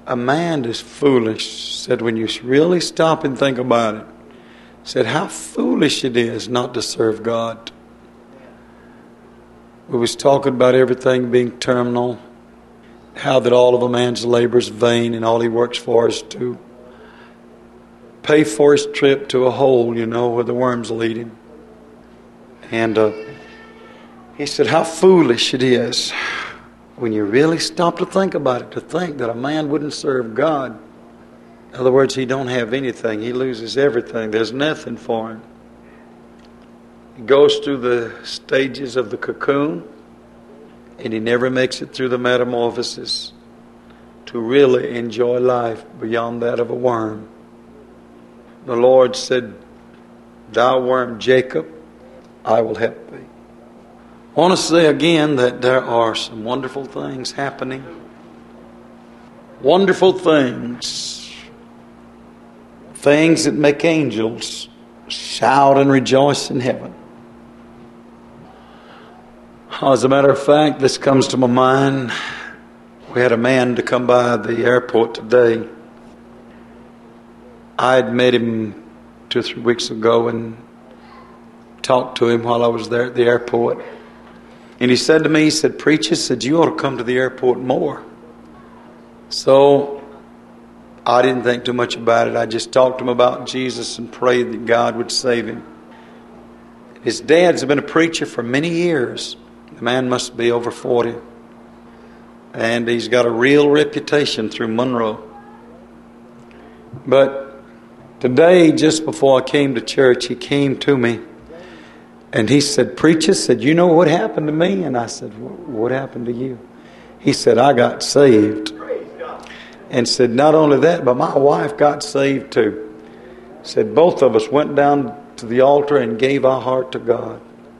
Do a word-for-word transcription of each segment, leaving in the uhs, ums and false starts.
a man is foolish, said, when you really stop and think about it, said, how foolish it is not to serve God. We was talking about everything being terminal, how that all of a man's labor is vain and all he works for is to pay for his trip to a hole, you know, where the worms lead him. And uh, he said, how foolish it is when you really stop to think about it, to think that a man wouldn't serve God. In other words, he don't have anything. He loses everything. There's nothing for him. He goes through the stages of the cocoon, and he never makes it through the metamorphosis to really enjoy life beyond that of a worm. The Lord said, thou worm Jacob, I will help thee. I want to say again that there are some wonderful things happening. Wonderful things. Things that make angels shout and rejoice in heaven. As a matter of fact, this comes to my mind. We had a man to come by the airport today. I had met him two or three weeks ago and talked to him while I was there at the airport. And he said to me, he said, preacher, said, you ought to come to the airport more. So I didn't think too much about it. I just talked to him about Jesus and prayed that God would save him. His dad's been a preacher for many years. The man must be over forty. And he's got a real reputation through Monroe. But today, just before I came to church, he came to me. And he said, preacher, said, you know what happened to me? And I said, what happened to you? He said, I got saved. And said, not only that, but my wife got saved too. Said, both of us went down to the altar and gave our heart to God.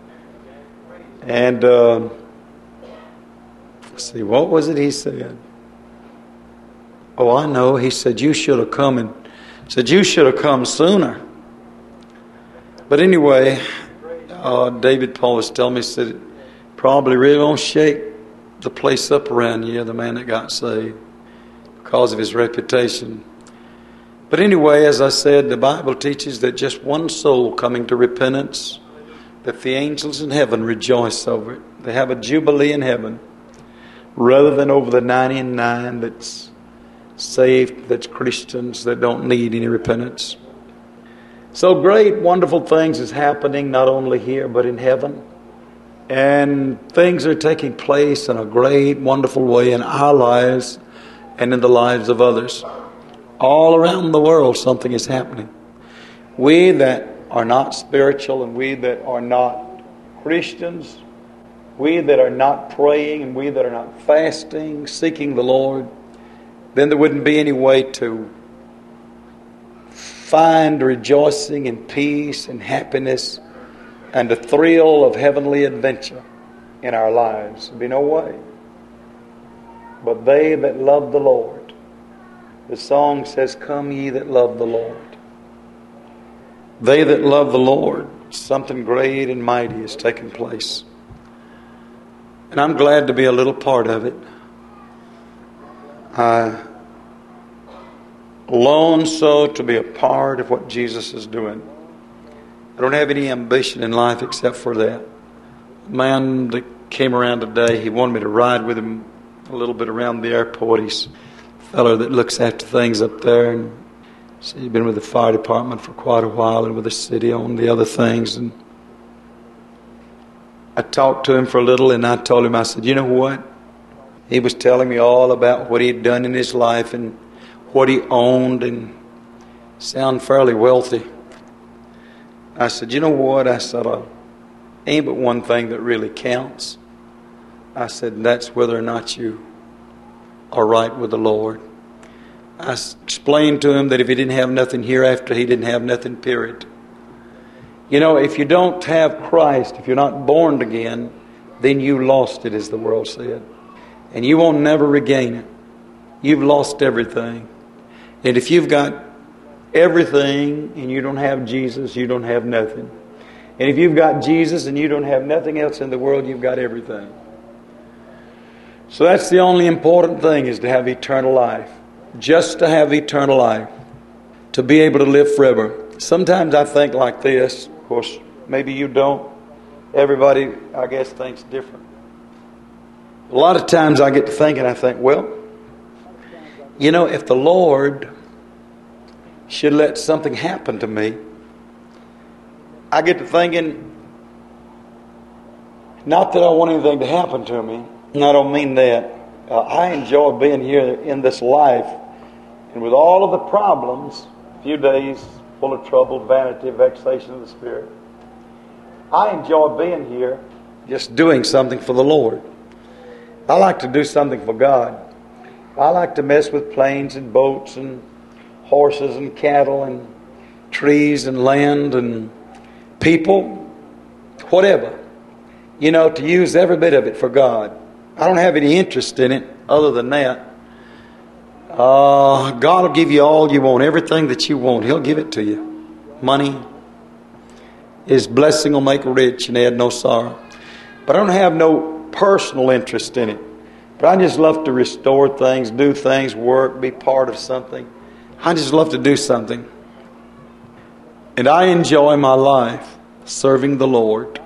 And, uh, let's see, what was it he said? Oh, I know. He said, you should have come and said, you should have come sooner. But anyway, uh, David Paul was telling me, said, it probably really won't shake the place up around here, the man that got saved, because of his reputation. But anyway, as I said, the Bible teaches that just one soul coming to repentance, that the angels in heaven rejoice over it. They have a jubilee in heaven, rather than over the ninety-nine that's saved, that's Christians, that don't need any repentance. So great, wonderful things is happening, not only here, but in heaven. And things are taking place in a great, wonderful way in our lives and in the lives of others. All around the world, something is happening. We that are not spiritual and we that are not Christians, we that are not praying and we that are not fasting, seeking the Lord, then there wouldn't be any way to find rejoicing and peace and happiness and the thrill of heavenly adventure in our lives. There'd be no way. But they that love the Lord, the song says, come ye that love the Lord. They that love the Lord, something great and mighty is taking place. And I'm glad to be a little part of it. I long so to be a part of what Jesus is doing. I don't have any ambition in life except for that. A man that came around today, he wanted me to ride with him a little bit around the airport. He's a fellow that looks after things up there. And so he's been with the fire department for quite a while and with the city on the other things. And I talked to him for a little and I told him, I said, you know what? He was telling me all about what he had done in his life and what he owned and sound fairly wealthy. I said, you know what? I said, uh, ain't but one thing that really counts. I said, and that's whether or not you are right with the Lord. I explained to him that if he didn't have nothing hereafter, he didn't have nothing, period. You know, if you don't have Christ, if you're not born again, then you lost it, as the world said. And you won't never regain it. You've lost everything. And if you've got everything and you don't have Jesus, you don't have nothing. And if you've got Jesus and you don't have nothing else in the world, you've got everything. So that's the only important thing, is to have eternal life. just to have eternal life, to be able to live forever. Sometimes I think like this. Of course, maybe you don't. Everybody, I guess, thinks different. A lot of times I get to thinking, I think, well, you know, if the Lord should let something happen to me, I get to thinking, not that I want anything to happen to me. I don't mean that. Uh, I enjoy being here in this life, and with all of the problems, a few days full of trouble, vanity, vexation of the spirit, I enjoy being here just doing something for the Lord. I like to do something for God. I like to mess with planes and boats and horses and cattle and trees and land and people, whatever. You know, to use every bit of it for God. I don't have any interest in it other than that. Uh, God will give you all you want, everything that you want. He'll give it to you. Money. His blessing will make rich and add no sorrow. But I don't have no personal interest in it. But I just love to restore things, do things, work, be part of something. I just love to do something. And I enjoy my life serving the Lord.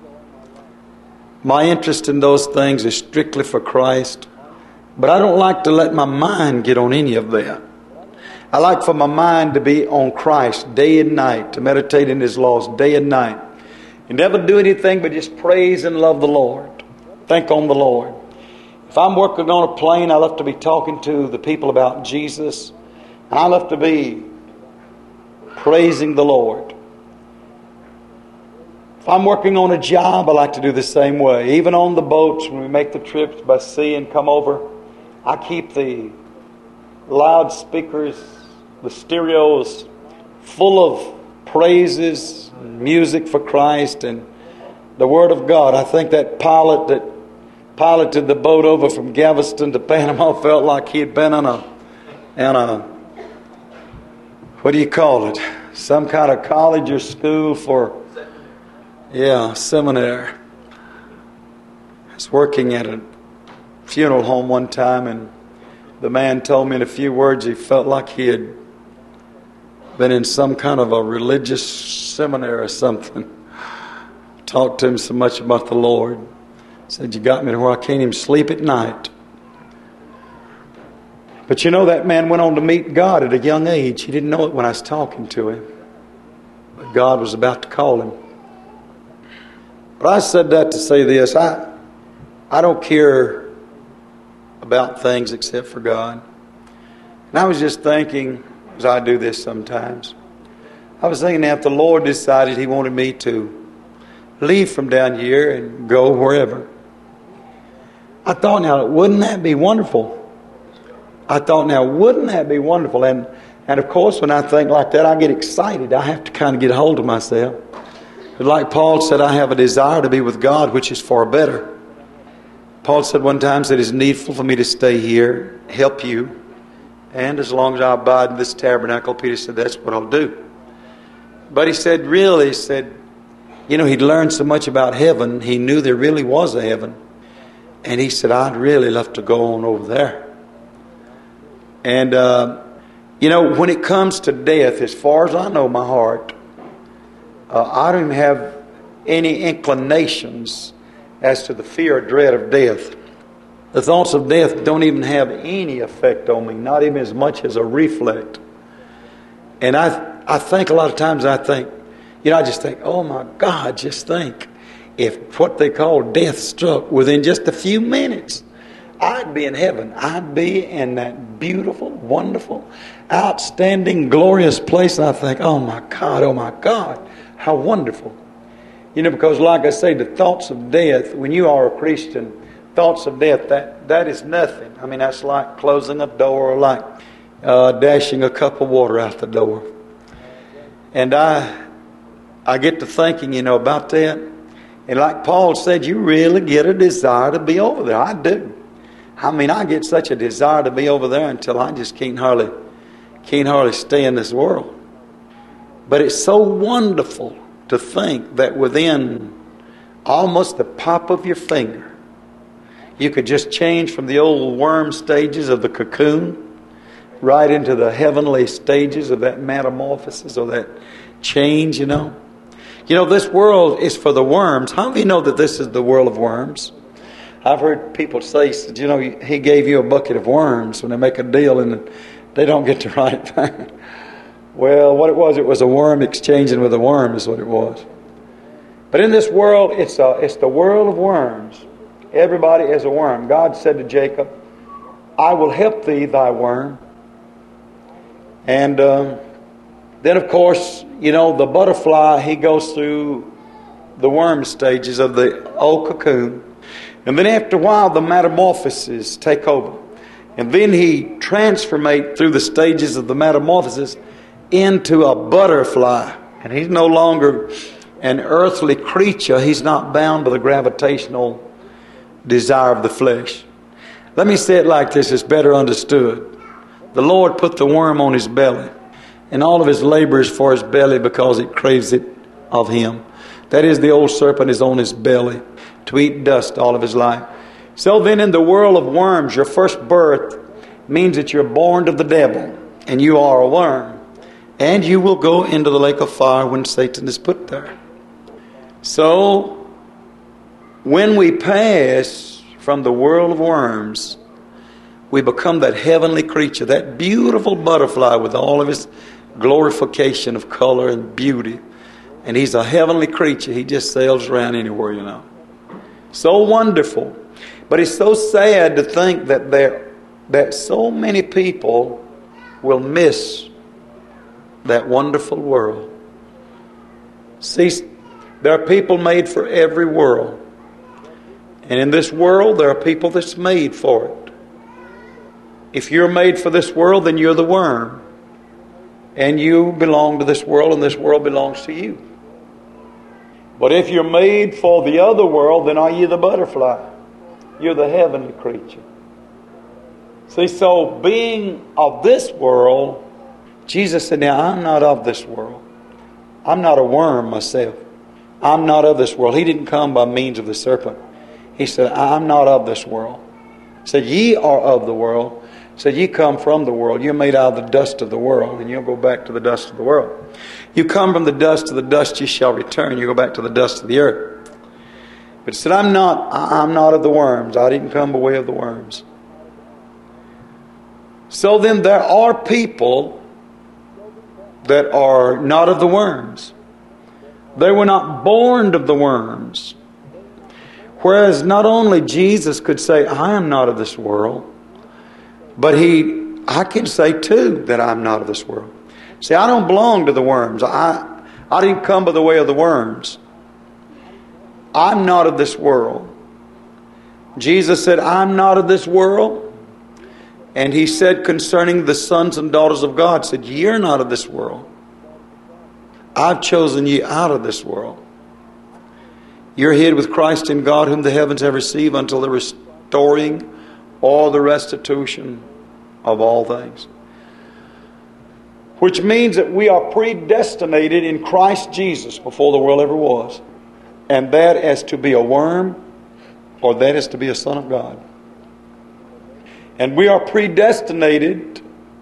My interest in those things is strictly for Christ. But I don't like to let my mind get on any of that. I like for my mind to be on Christ day and night, to meditate in His laws day and night. And never do anything but just praise and love the Lord. Think on the Lord. If I'm working on a plane, I love to be talking to the people about Jesus. And I love to be praising the Lord. If I'm working on a job, I like to do the same way. Even on the boats, when we make the trips by sea and come over, I keep the loudspeakers, the stereos full of praises, music for Christ, and the Word of God. I think that pilot that piloted the boat over from Galveston to Panama felt like he had been on a, in a, what do you call it? Some kind of college or school for, yeah, seminary. I was working at a funeral home one time, and the man told me in a few words he felt like he had been in some kind of a religious seminary or something. Talked to him so much about the Lord. Said, you got me to where I can't even sleep at night. But you know, that man went on to meet God at a young age. He didn't know it when I was talking to him. But God was about to call him. But I said that to say this. I, I don't care about things except for God. And I was just thinking, as I do this sometimes, I was thinking if the Lord decided He wanted me to leave from down here and go wherever, I thought, now, wouldn't that be wonderful? I thought, now, wouldn't that be wonderful? And, and of course, when I think like that, I get excited. I have to kind of get a hold of myself. But like Paul said, I have a desire to be with God, which is far better. Paul said one time that it's needful for me to stay here, help you, and as long as I abide in this tabernacle, Peter said, that's what I'll do. But he said, really, he said, you know, he'd learned so much about heaven, he knew there really was a heaven. And he said, I'd really love to go on over there. And, uh, you know, when it comes to death, as far as I know my heart, uh, I don't even have any inclinations as to the fear or dread of death. The thoughts of death don't even have any effect on me, not even as much as a reflect. And I, I think a lot of times I think, you know, I just think, oh my God, just think. If what they call death struck within just a few minutes, I'd be in heaven. I'd be in that beautiful, wonderful, outstanding, glorious place. And I think, oh my God, oh my God, how wonderful. You know, because like I say, the thoughts of death, when you are a Christian, thoughts of death, that, that is nothing. I mean, that's like closing a door or like uh, dashing a cup of water out the door. And I, I get to thinking, you know, about that. And like Paul said, you really get a desire to be over there. I do. I mean, I get such a desire to be over there until I just can't hardly, can't hardly stay in this world. But it's so wonderful to think that within almost the pop of your finger, you could just change from the old worm stages of the cocoon right into the heavenly stages of that metamorphosis or that change, you know. You know, this world is for the worms. How many know that this is the world of worms? I've heard people say, you know, he gave you a bucket of worms when they make a deal and they don't get to write it back. Well, what it was, it was a worm exchanging with a worm is what it was. But in this world, it's a, it's the world of worms. Everybody is a worm. God said to Jacob, I will help thee, thy worm. And um, then, of course, you know, the butterfly, he goes through the worm stages of the old cocoon. And then after a while, the metamorphoses take over. And then he transformates through the stages of the metamorphosis into a butterfly. And he's no longer an earthly creature. He's not bound by the gravitational desire of the flesh. Let me say it like this, it's better understood. The Lord put the worm on his belly, and all of his labor is for his belly because it craves it of him. That is, the old serpent is on his belly to eat dust all of his life. So then in the world of worms, your first birth means that you're born of the devil, and you are a worm. And you will go into the lake of fire when Satan is put there. So, when we pass from the world of worms, we become that heavenly creature, that beautiful butterfly with all of his glorification of color and beauty. And he's a heavenly creature. He just sails around anywhere, you know. So wonderful. But it's so sad to think that there, that so many people will miss that wonderful world. See, there are people made for every world. And in this world, there are people that's made for it. If you're made for this world, then you're the worm. And you belong to this world, and this world belongs to you. But if you're made for the other world, then are you the butterfly? You're the heavenly creature. See, so being of this world, Jesus said, now I'm not of this world. I'm not a worm myself. I'm not of this world. He didn't come by means of the serpent. He said, I'm not of this world. He said, ye are of the world. He said, ye come from the world. You're made out of the dust of the world, and you'll go back to the dust of the world. You come from the dust, to the dust ye shall return. You go back to the dust of the earth. But he said, I'm not, I'm not of the worms. I didn't come by way of the worms. So then there are people that are not of the worms. They were not born of the worms. Whereas not only Jesus could say, I am not of this world, but he, I can say too that I'm not of this world. See, I don't belong to the worms. I, I didn't come by the way of the worms. I'm not of this world. Jesus said, I'm not of this world. And he said concerning the sons and daughters of God, said, you're not of this world. I've chosen you out of this world. You're hid with Christ in God, whom the heavens have received until the restoring or the restitution of all things. Which means that we are predestinated in Christ Jesus before the world ever was. And that is to be a worm, or that is to be a son of God. And we are predestinated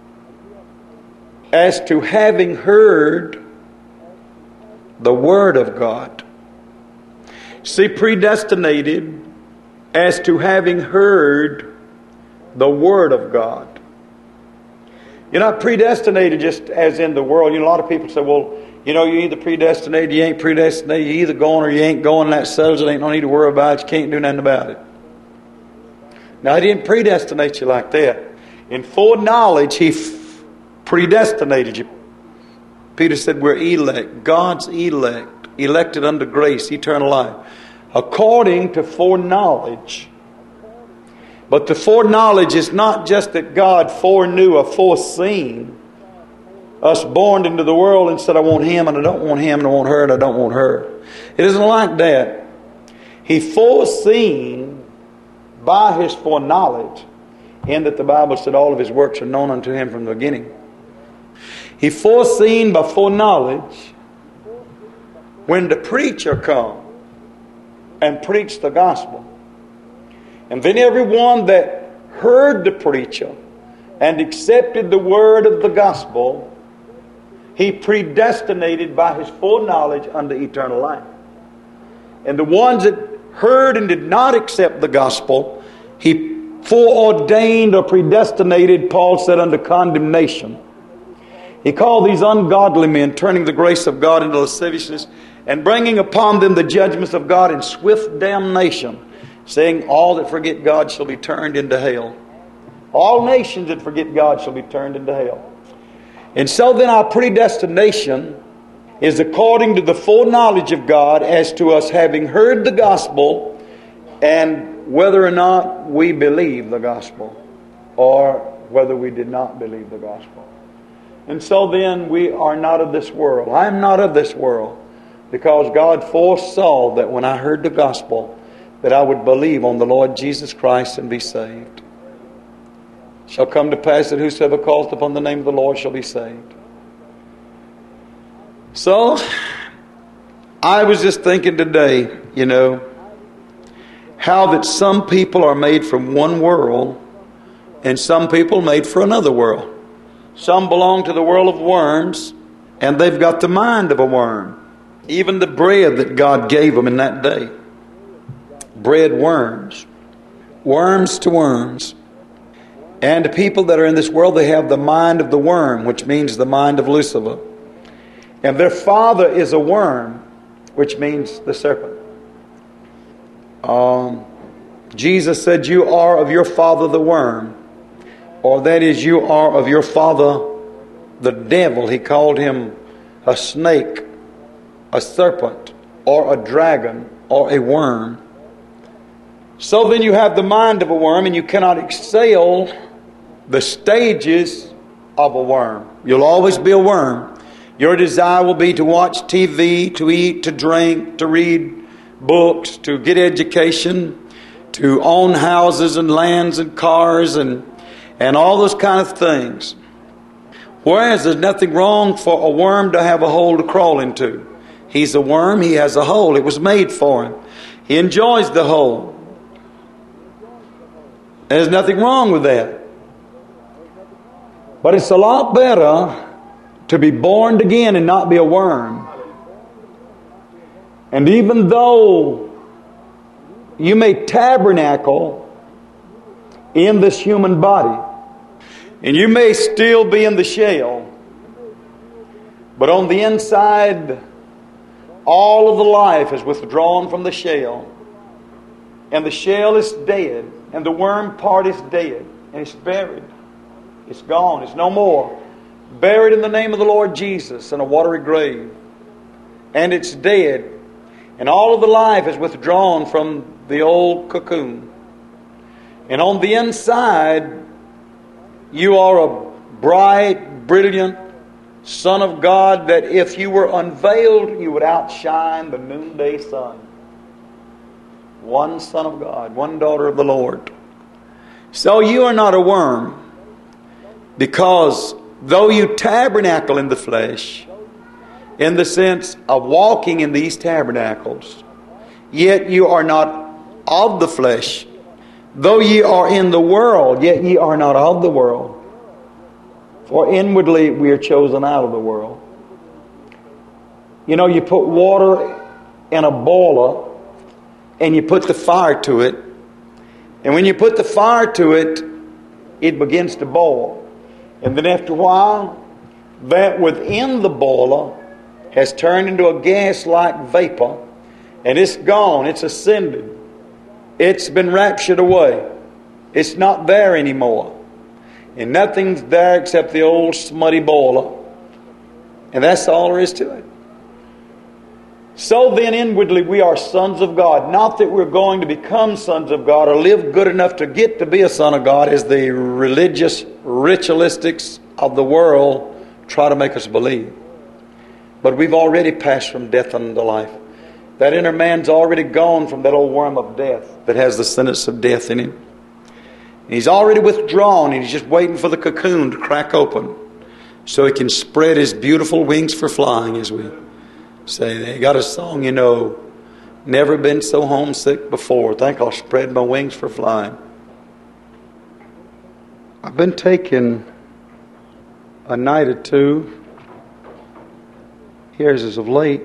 as to having heard the Word of God. See, predestinated as to having heard the Word of God. You're not predestinated just as in the world. You know, a lot of people say, well, you know, you're either predestinated, you ain't predestinated, you're either going or you ain't going, that settles it, ain't no need to worry about it, you can't do nothing about it. Now, He didn't predestinate you like that. In foreknowledge, He f- predestinated you. Peter said we're elect, God's elect, elected unto grace, eternal life, according to foreknowledge. But the foreknowledge is not just that God foreknew or foreseen us born into the world and said, I want him and I don't want him and I want her and I don't want her. It isn't like that. He foreseen by His foreknowledge, in that the Bible said all of His works are known unto Him from the beginning. He foreseen by foreknowledge when the preacher come and preach the gospel. And then everyone that heard the preacher and accepted the word of the gospel, He predestinated by His full knowledge unto eternal life. And the ones that heard and did not accept the gospel, He foreordained or predestinated, Paul said, unto condemnation. He called these ungodly men, turning the grace of God into lasciviousness, and bringing upon them the judgments of God in swift damnation, saying, all that forget God shall be turned into hell. All nations that forget God shall be turned into hell. And so then our predestination is according to the full knowledge of God as to us having heard the gospel and whether or not we believe the gospel or whether we did not believe the gospel. And so then we are not of this world. I am not of this world because God foresaw that when I heard the gospel that I would believe on the Lord Jesus Christ and be saved. Shall come to pass that whosoever calls upon the name of the Lord shall be saved. So, I was just thinking today, you know, how that some people are made from one world and some people made for another world. Some belong to the world of worms and they've got the mind of a worm. Even the bread that God gave them in that day. Bread worms. Worms to worms. And the people that are in this world, they have the mind of the worm, which means the mind of Lucifer. And their father is a worm, which means the serpent. Um, Jesus said, you are of your father the worm. Or that is, you are of your father the devil. He called him a snake, a serpent, or a dragon, or a worm. So then you have the mind of a worm, and you cannot excel the stages of a worm. You'll always be a worm. Your desire will be to watch T V, to eat, to drink, to read books, to get education, to own houses and lands and cars and, and all those kind of things. Whereas there's nothing wrong for a worm to have a hole to crawl into. He's a worm, he has a hole. It was made for him. He enjoys the hole. There's nothing wrong with that. But it's a lot better to be born again and not be a worm. And even though you may tabernacle in this human body, and you may still be in the shell, but on the inside, all of the life is withdrawn from the shell, and the shell is dead, and the worm part is dead, and it's buried. It's gone. It's no more. Buried in the name of the Lord Jesus in a watery grave. And it's dead. And all of the life is withdrawn from the old cocoon. And on the inside, you are a bright, brilliant Son of God that if you were unveiled, you would outshine the noonday sun. One Son of God, one daughter of the Lord. So you are not a worm. Because though you tabernacle in the flesh, in the sense of walking in these tabernacles, yet you are not of the flesh. Though ye are in the world, yet ye are not of the world. For inwardly we are chosen out of the world. You know, you put water in a boiler and you put the fire to it. And when you put the fire to it, it begins to boil. And then after a while, that within the boiler has turned into a gas-like vapor. And it's gone. It's ascended. It's been raptured away. It's not there anymore. And nothing's there except the old smutty boiler. And that's all there is to it. So then inwardly we are sons of God. Not that we're going to become sons of God or live good enough to get to be a son of God as the religious ritualistics of the world try to make us believe. But we've already passed from death unto life. That inner man's already gone from that old worm of death that has the sentence of death in him. And he's already withdrawn and he's just waiting for the cocoon to crack open so he can spread his beautiful wings for flying, as we say. They got a song, you know, never been so homesick before. Think I'll spread my wings for flying. I've been taking a night or two, here's as of late,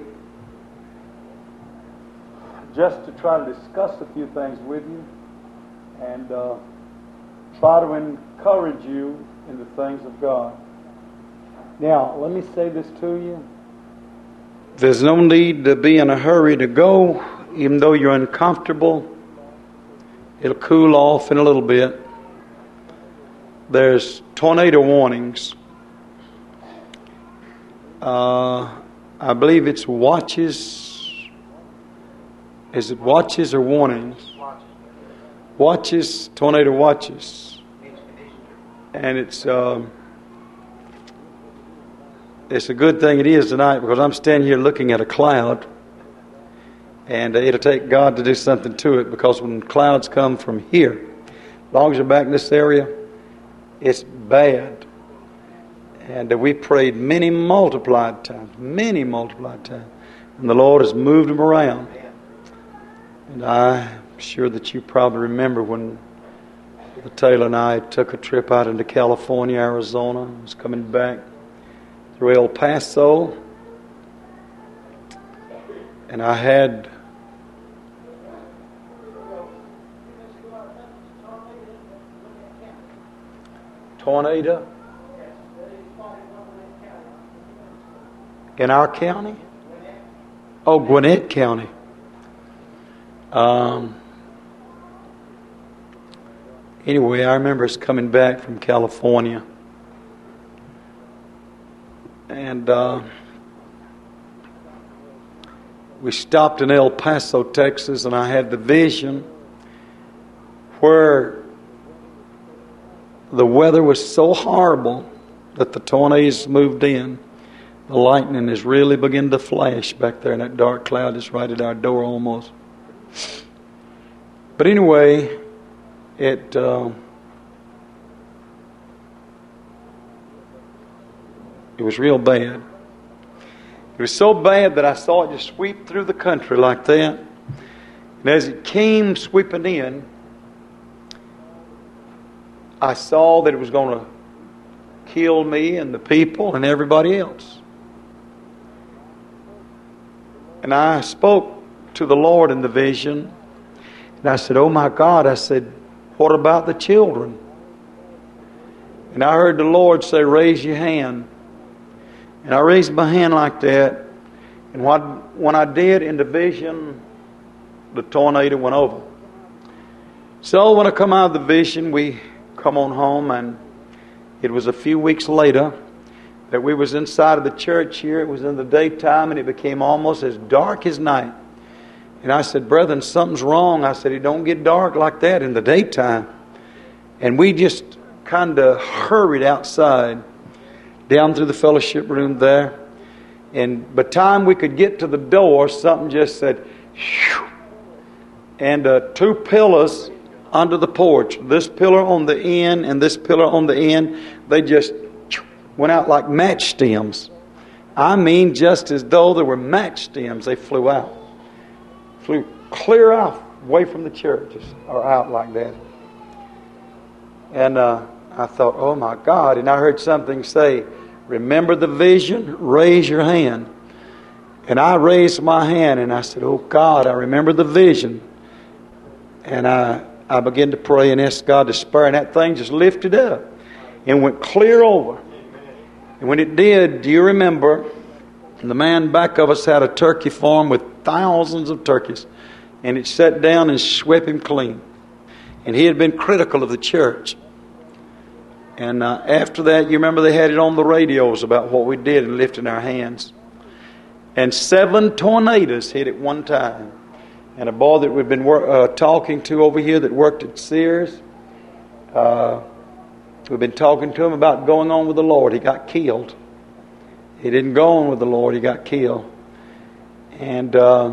just to try to discuss a few things with you and uh, try to encourage you in the things of God. Now, let me say this to you. There's no need to be in a hurry to go, even though you're uncomfortable. It'll cool off in a little bit. There's tornado warnings. Uh, I believe it's watches. Is it watches or warnings? Watches, tornado watches. And it's uh, it's a good thing it is tonight, because I'm standing here looking at a cloud. And it'll take God to do something to it, because when clouds come from here, as long as you're back in this area, it's bad. And we prayed many multiplied times, many multiplied times. And the Lord has moved them around. And I'm sure that you probably remember when Taylor and I took a trip out into California, Arizona. I was coming back through El Paso. And I had tornado in our county? Oh, Gwinnett County. Um, anyway, I remember us coming back from California. And uh, we stopped in El Paso, Texas, and I had the vision where the weather was so horrible that the tornadoes moved in. The lightning is really beginning to flash back there, and that dark cloud is right at our door almost. But anyway, it uh, it was real bad. It was so bad that I saw it just sweep through the country like that. And as it came sweeping in, I saw that it was going to kill me and the people and everybody else. And I spoke to the Lord in the vision. And I said, oh my God, I said, what about the children? And I heard the Lord say, raise your hand. And I raised my hand like that. And what, when I did in the vision, the tornado went over. So when I come out of the vision, we come on home, and it was a few weeks later that we was inside of the church here. It was in the daytime, and it became almost as dark as night. And I said, brethren, something's wrong. I said, it don't get dark like that in the daytime. And we just kind of hurried outside, down through the fellowship room there. And by the time we could get to the door, something just said, shoo. And uh, two pillars under the porch, this pillar on the end and this pillar on the end, they just went out like match stems. I mean, just as though there were match stems, they flew out. Flew clear out, away from the church, or out like that. And uh, I thought, oh my God. And I heard something say, remember the vision? Raise your hand. And I raised my hand and I said, oh God, I remember the vision. And I I began to pray and ask God to spare, and that thing just lifted up and went clear over. And when it did, do you remember, the man back of us had a turkey farm with thousands of turkeys, and it sat down and swept him clean. And he had been critical of the church. And uh, after that, you remember they had it on the radios about what we did in lifting our hands. And seven tornadoes hit at one time. And a boy that we've been wor- uh, talking to over here that worked at Sears, uh, we've been talking to him about going on with the Lord. He got killed. He didn't go on with the Lord. He got killed. And uh,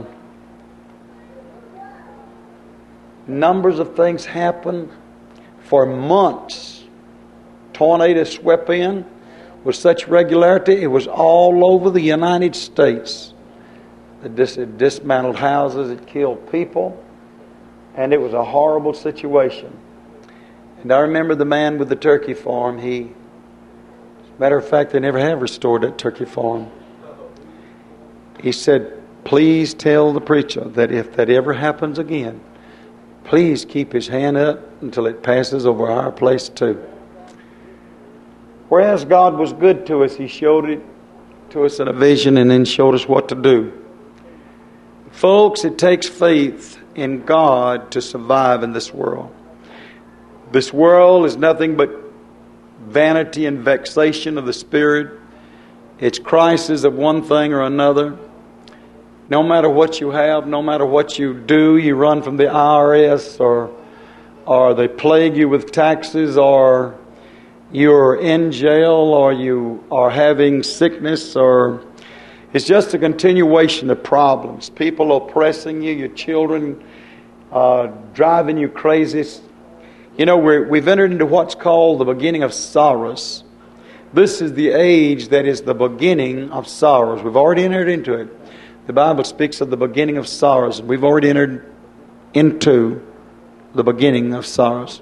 numbers of things happened for months. Tornadoes swept in with such regularity. It was all over the United States. It, dis- it dismantled houses. It killed people. And it was a horrible situation. And I remember the man with the turkey farm. He, as a matter of fact, they never have restored that turkey farm. He said, please tell the preacher that if that ever happens again, please keep his hand up until it passes over our place too. Whereas God was good to us, He showed it to us in a vision and then showed us what to do. Folks, it takes faith in God to survive in this world. This world is nothing but vanity and vexation of the spirit. It's crisis of one thing or another. No matter what you have, no matter what you do, you run from the I R S, or or they plague you with taxes, or you're in jail, or you are having sickness, or it's just a continuation of problems. People oppressing you, your children uh, driving you crazy. You know, we're, we've entered into what's called the beginning of sorrows. This is the age that is the beginning of sorrows. We've already entered into it. The Bible speaks of the beginning of sorrows. We've already entered into the beginning of sorrows.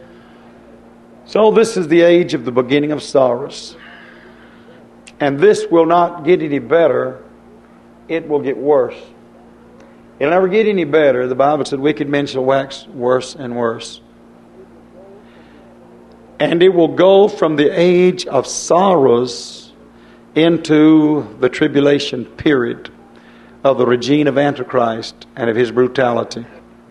So this is the age of the beginning of sorrows. And this will not get any better. It will get worse. It'll never get any better. The Bible said wicked men shall wax worse and worse. And it will go from the age of sorrows into the tribulation period of the regime of Antichrist and of his brutality.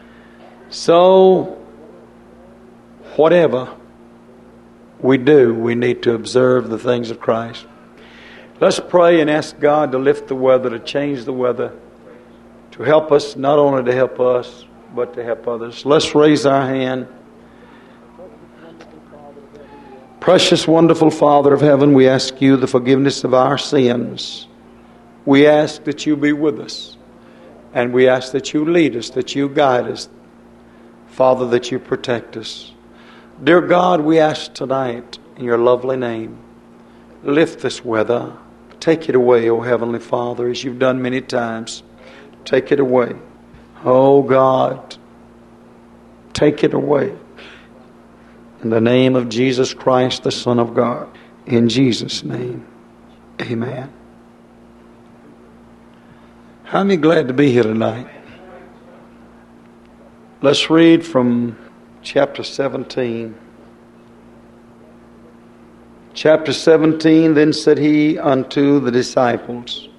So, whatever we do, we need to observe the things of Christ. Let's pray and ask God to lift the weather, to change the weather, to help us, not only to help us, but to help others. Let's raise our hand. Precious, wonderful Father of heaven, we ask you the forgiveness of our sins. We ask that you be with us. And we ask that you lead us, that you guide us. Father, that you protect us. Dear God, we ask tonight in your lovely name, lift this weather. Take it away, O Heavenly Father, as you've done many times. Take it away. Oh God, take it away. In the name of Jesus Christ, the Son of God. In Jesus' name, amen. How many glad to be here tonight? Let's read from chapter seventeen. Chapter seventeen, then said he unto the disciples,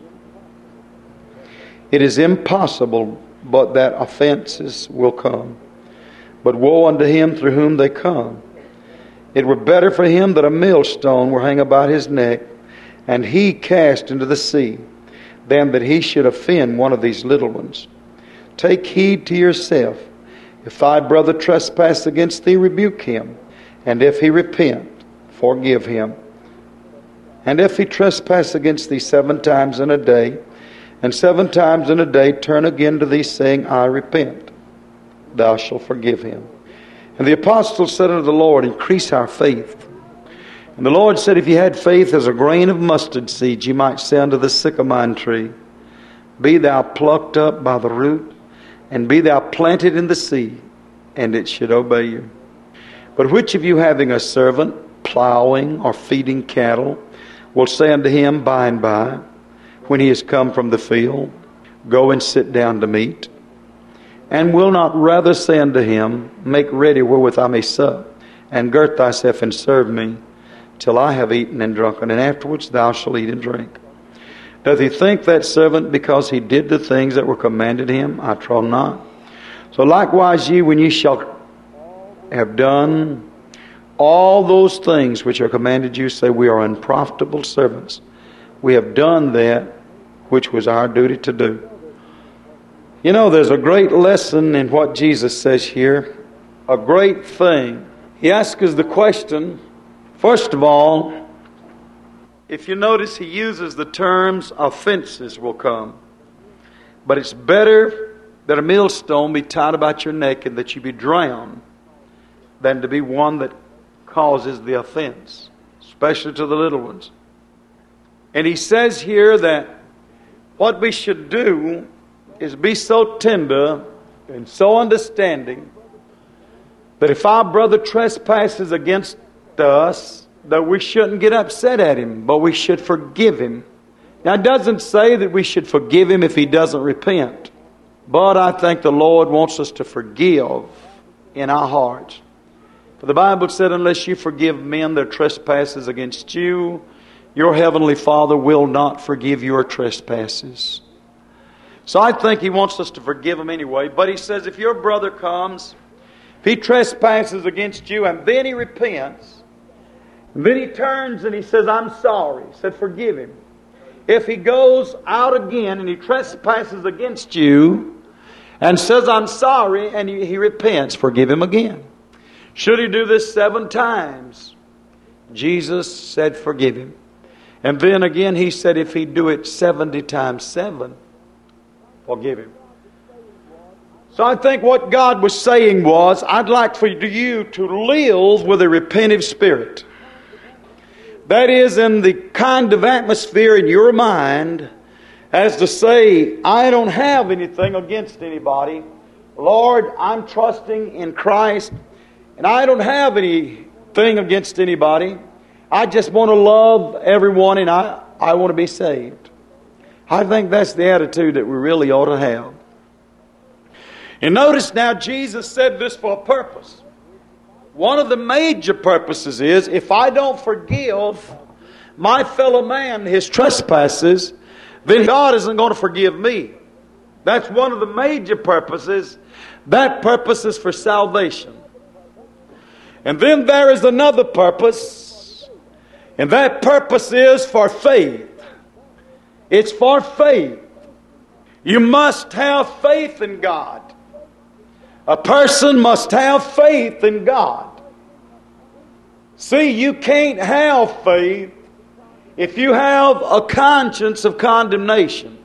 it is impossible but that offenses will come. But woe unto him through whom they come. It were better for him that a millstone were hung about his neck, and he cast into the sea, than that he should offend one of these little ones. Take heed to yourself. If thy brother trespass against thee, rebuke him. And if he repent, forgive him. And if he trespass against thee seven times in a day, and seven times in a day turn again to thee, saying, I repent, thou shalt forgive him. And the apostles said unto the Lord, increase our faith. And the Lord said, if you had faith as a grain of mustard seed, you might say unto the sycamore tree, be thou plucked up by the root, and be thou planted in the sea, and it should obey you. But which of you having a servant plowing or feeding cattle will say unto him by and by, when he is come from the field, go and sit down to meat? And will not rather say unto him, make ready wherewith I may sup, and gird thyself and serve me, till I have eaten and drunken, and afterwards thou shalt eat and drink? Doth he think that servant because he did the things that were commanded him? I trow not. So likewise ye, when ye shall have done all those things which are commanded you, say, we are unprofitable servants. We have done that which was our duty to do. You know, there's a great lesson in what Jesus says here. A great thing. He asks us the question, first of all, if you notice, he uses the terms offenses will come. But it's better that a millstone be tied about your neck and that you be drowned than to be one that causes the offense, especially to the little ones. And he says here that what we should do is be so tender and so understanding that if our brother trespasses against us, that we shouldn't get upset at him, but we should forgive him. Now, it doesn't say that we should forgive him if he doesn't repent. But I think the Lord wants us to forgive in our hearts. For the Bible said, unless you forgive men their trespasses against you, your heavenly Father will not forgive your trespasses. So I think He wants us to forgive them anyway. But He says, if your brother comes, if he trespasses against you, and then he repents, and then he turns and he says, I'm sorry. He said, forgive him. If he goes out again and he trespasses against you and says, I'm sorry, and he, he repents, forgive him again. Should he do this seven times? Jesus said, forgive him. And then again he said, if he do it seventy times seven, forgive him. So I think what God was saying was, I'd like for you to live with a repentive spirit. That is, in the kind of atmosphere in your mind as to say, I don't have anything against anybody. Lord, I'm trusting in Christ, and I don't have anything against anybody. I just want to love everyone, and I, I want to be saved. I think that's the attitude that we really ought to have. And notice now, Jesus said this for a purpose. One of the major purposes is, if I don't forgive my fellow man his trespasses, then God isn't going to forgive me. That's one of the major purposes. That purpose is for salvation. And then there is another purpose, and that purpose is for faith. It's for faith. You must have faith in God. A person must have faith in God. See, you can't have faith if you have a conscience of condemnation.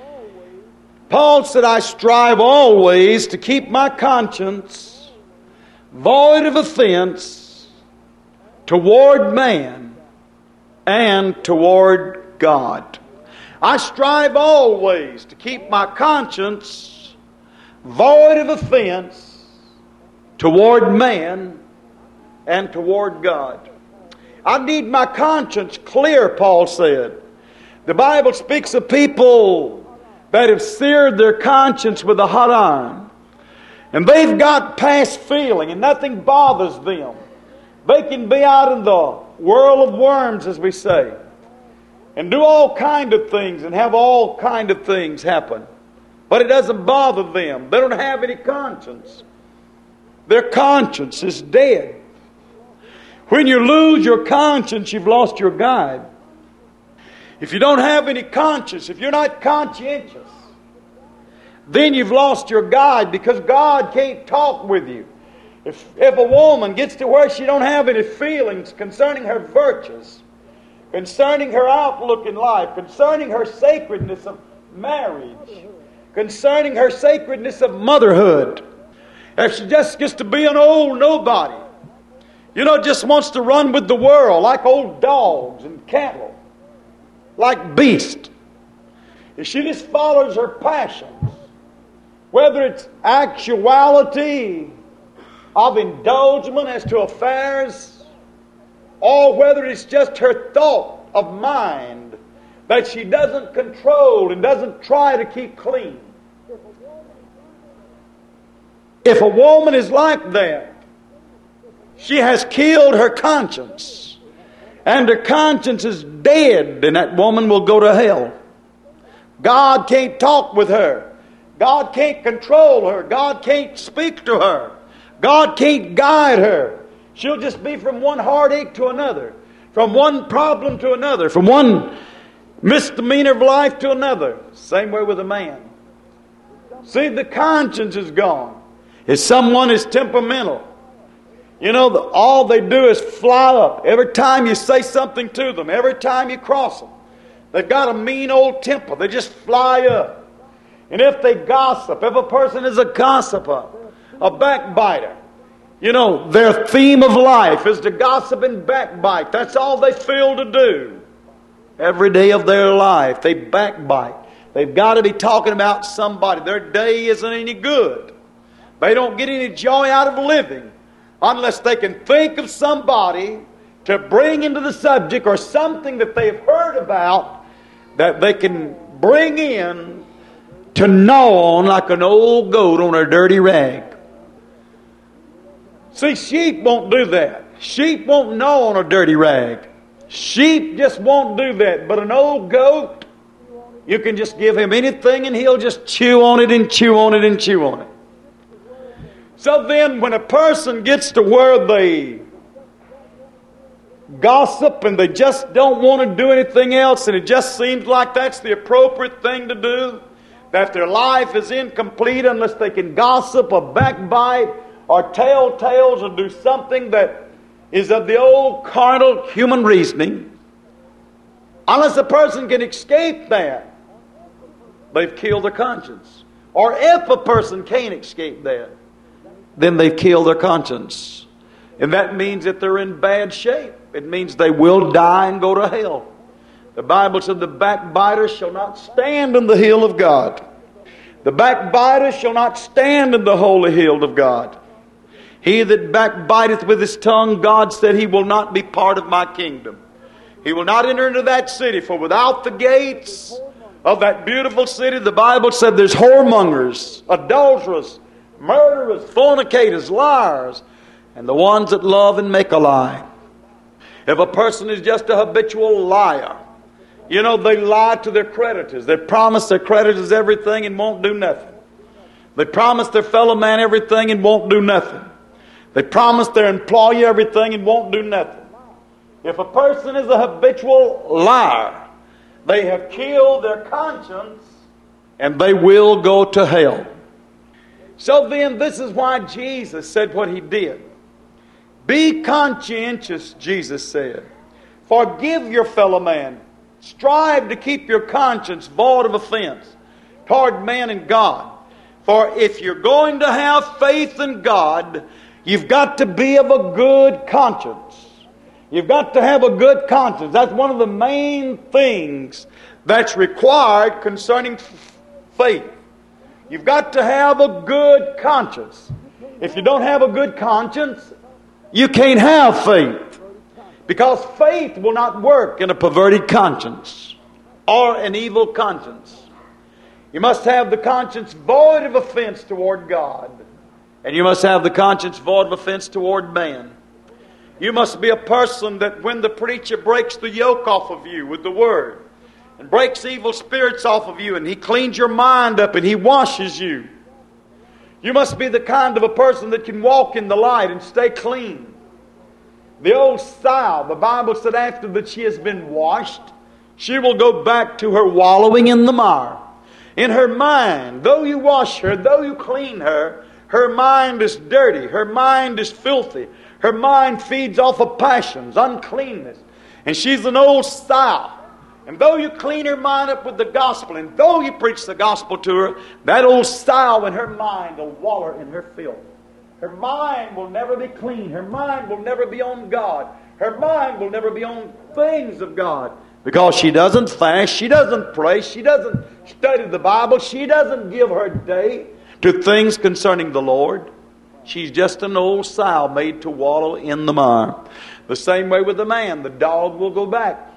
Paul said, I strive always to keep my conscience void of offense toward man and toward God. I strive always to keep my conscience void of offense toward man and toward God. I need my conscience clear, Paul said. The Bible speaks of people that have seared their conscience with a hot iron. And they've got past feeling and nothing bothers them. They can be out in the whirl of worms, as we say, and do all kind of things and have all kind of things happen. But it doesn't bother them. They don't have any conscience. Their conscience is dead. When you lose your conscience, you've lost your guide. If you don't have any conscience, if you're not conscientious, then you've lost your guide, because God can't talk with you. If, if a woman gets to where she don't have any feelings concerning her virtues, concerning her outlook in life, concerning her sacredness of marriage, concerning her sacredness of motherhood, if she just gets to be an old nobody, you know, just wants to run with the world like old dogs and cattle, like beasts, if she just follows her passions, whether it's actuality of indulgence as to affairs, or whether it's just her thought of mind that she doesn't control and doesn't try to keep clean. If a woman is like that, she has killed her conscience, and her conscience is dead, and that woman will go to hell. God can't talk with her. God can't control her. God can't speak to her. God can't guide her. She'll just be from one heartache to another, from one problem to another, from one misdemeanor of life to another. Same way with a man. See, the conscience is gone. If someone is temperamental, you know, the, all they do is fly up. Every time you say something to them, every time you cross them, they've got a mean old temper. They just fly up. And if they gossip, if a person is a gossiper, a backbiter, you know, their theme of life is to gossip and backbite. That's all they feel to do. Every day of their life, they backbite. They've got to be talking about somebody. Their day isn't any good. They don't get any joy out of living unless they can think of somebody to bring into the subject or something that they've heard about that they can bring in to gnaw on like an old goat on a dirty rag. See, sheep won't do that. Sheep won't gnaw on a dirty rag. Sheep just won't do that. But an old goat, you can just give him anything and he'll just chew on it and chew on it and chew on it. So then when a person gets to where they gossip and they just don't want to do anything else, and it just seems like that's the appropriate thing to do, that their life is incomplete unless they can gossip or backbite or tell tales or do something that is of the old carnal human reasoning. Unless a person can escape that, they've killed their conscience. Or if a person can't escape that, then they've killed their conscience. And that means that they're in bad shape. It means they will die and go to hell. The Bible said the backbiter shall not stand in the hill of God. The backbiter shall not stand in the holy hill of God. He that backbiteth with his tongue, God said, he will not be part of my kingdom. He will not enter into that city, for without the gates of that beautiful city, the Bible said there's whoremongers, adulterers, murderers, fornicators, liars, and the ones that love and make a lie. If a person is just a habitual liar, you know, they lie to their creditors. They promise their creditors everything and won't do nothing. They promise their fellow man everything and won't do nothing. They promise their employer everything and won't do nothing. If a person is a habitual liar, they have killed their conscience and they will go to hell. So then, this is why Jesus said what he did. Be conscientious, Jesus said. Forgive your fellow man. Strive to keep your conscience void of offense toward man and God. For if you're going to have faith in God, you've got to be of a good conscience. You've got to have a good conscience. That's one of the main things that's required concerning f- faith. You've got to have a good conscience. If you don't have a good conscience, you can't have faith. Because faith will not work in a perverted conscience or an evil conscience. You must have the conscience void of offense toward God. And you must have the conscience void of offense toward man. You must be a person that when the preacher breaks the yoke off of you with the Word and breaks evil spirits off of you and he cleans your mind up and he washes you, you must be the kind of a person that can walk in the light and stay clean. The old sow, the Bible said after that she has been washed, she will go back to her wallowing in the mire. In her mind, though you wash her, though you clean her, her mind is dirty, her mind is filthy. Her mind feeds off of passions, uncleanness. And she's an old sow. And though you clean her mind up with the gospel, and though you preach the gospel to her, that old sow in her mind will wallow in her filth. Her mind will never be clean. Her mind will never be on God. Her mind will never be on things of God. Because she doesn't fast, she doesn't pray, she doesn't study the Bible, she doesn't give her day to things concerning the Lord. She's just an old sow made to wallow in the mire. The same way with the man. The dog will go back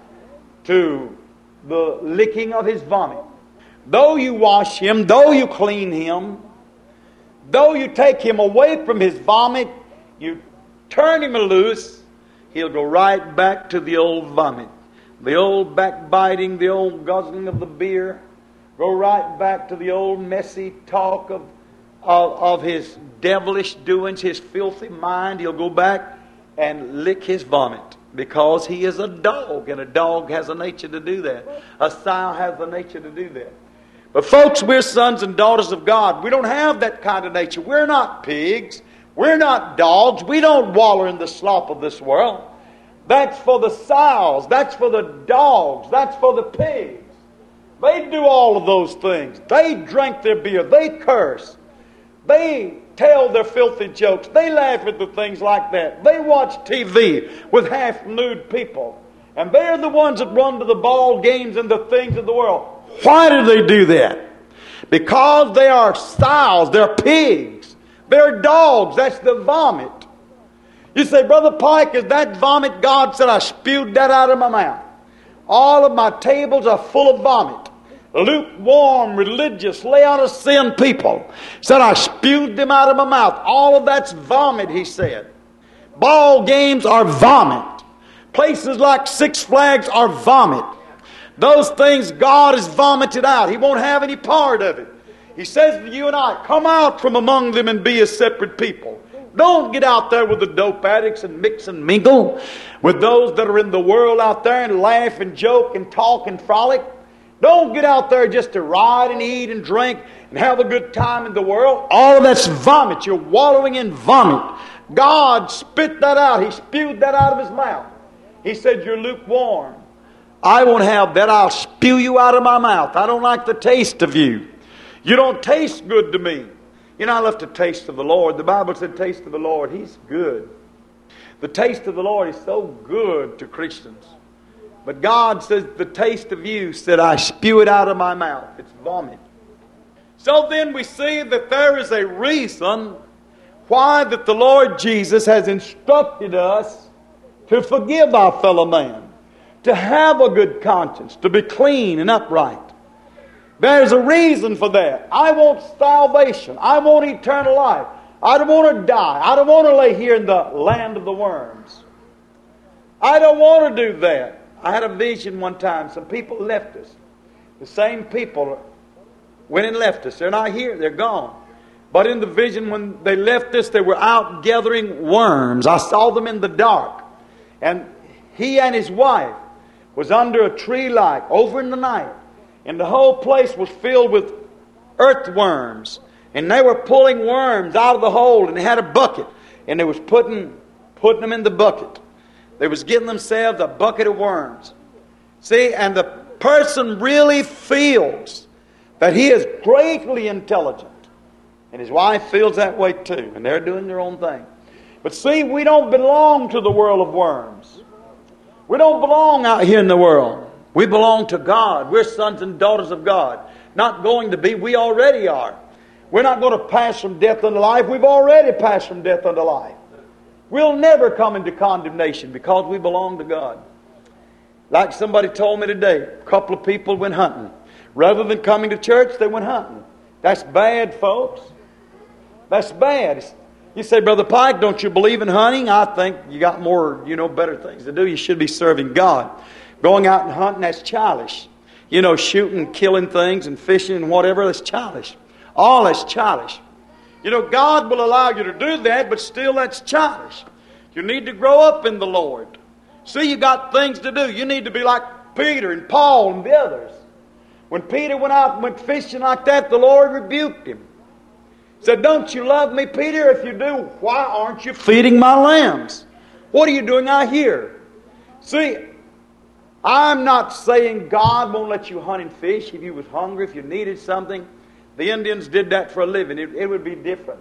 to the licking of his vomit. Though you wash him, though you clean him, though you take him away from his vomit, you turn him loose, he'll go right back to the old vomit. The old backbiting, the old guzzling of the beer, go right back to the old messy talk of Of, of his devilish doings, his filthy mind. He'll go back and lick his vomit because he is a dog, and a dog has a nature to do that. A sow has a nature to do that. But folks, we're sons and daughters of God. We don't have that kind of nature. We're not pigs. We're not dogs. We don't wallow in the slop of this world. That's for the sows. That's for the dogs. That's for the pigs. They do all of those things. They drink their beer. They curse. They tell their filthy jokes. They laugh at the things like that. They watch T V with half-nude people. And they're the ones that run to the ball games and the things of the world. Why do they do that? Because they are sows. They're pigs. They're dogs. That's the vomit. You say, Brother Pike, is that vomit? God said, I spewed that out of my mouth. All of my tables are full of vomit. Lukewarm, religious, lay out of sin people. Said, I spewed them out of my mouth. All of that's vomit, he said. Ball games are vomit. Places like Six Flags are vomit. Those things God has vomited out. He won't have any part of it. He says to you and I, come out from among them and be a separate people. Don't get out there with the dope addicts and mix and mingle with those that are in the world out there and laugh and joke and talk and frolic. Don't get out there just to ride and eat and drink and have a good time in the world. All of that's vomit. You're wallowing in vomit. God spit that out. He spewed that out of His mouth. He said, you're lukewarm. I won't have that. I'll spew you out of my mouth. I don't like the taste of you. You don't taste good to me. You know, I love the taste of the Lord. The Bible said, taste of the Lord. He's good. The taste of the Lord is so good to Christians. But God says, the taste of you, said, I spew it out of my mouth. It's vomit. So then we see that there is a reason why that the Lord Jesus has instructed us to forgive our fellow man, to have a good conscience, to be clean and upright. There's a reason for that. I want salvation. I want eternal life. I don't want to die. I don't want to lay here in the land of the worms. I don't want to do that. I had a vision one time. Some people left us. The same people went and left us. They're not here. They're gone. But in the vision when they left us, they were out gathering worms. I saw them in the dark. And he and his wife was under a tree like over in the night. And the whole place was filled with earthworms. And they were pulling worms out of the hole. And they had a bucket. And they was putting, putting them in the bucket. They was getting themselves a bucket of worms. See, and the person really feels that he is greatly intelligent. And his wife feels that way too. And they're doing their own thing. But see, we don't belong to the world of worms. We don't belong out here in the world. We belong to God. We're sons and daughters of God. Not going to be. We already are. We're not going to pass from death unto life. We've already passed from death unto life. We'll never come into condemnation because we belong to God. Like somebody told me today, a couple of people went hunting. Rather than coming to church, they went hunting. That's bad, folks. That's bad. You say, Brother Pike, don't you believe in hunting? I think you got more, you know, better things to do. You should be serving God. Going out and hunting, that's childish. You know, shooting, killing things and fishing and whatever, that's childish. All that's childish. You know, God will allow you to do that, but still that's childish. You need to grow up in the Lord. See, you got things to do. You need to be like Peter and Paul and the others. When Peter went out and went fishing like that, the Lord rebuked him. He said, don't you love me, Peter? If you do, why aren't you feeding my lambs? What are you doing out here? See, I'm not saying God won't let you hunt and fish if you was hungry, if you needed something. The Indians did that for a living. It, it would be different.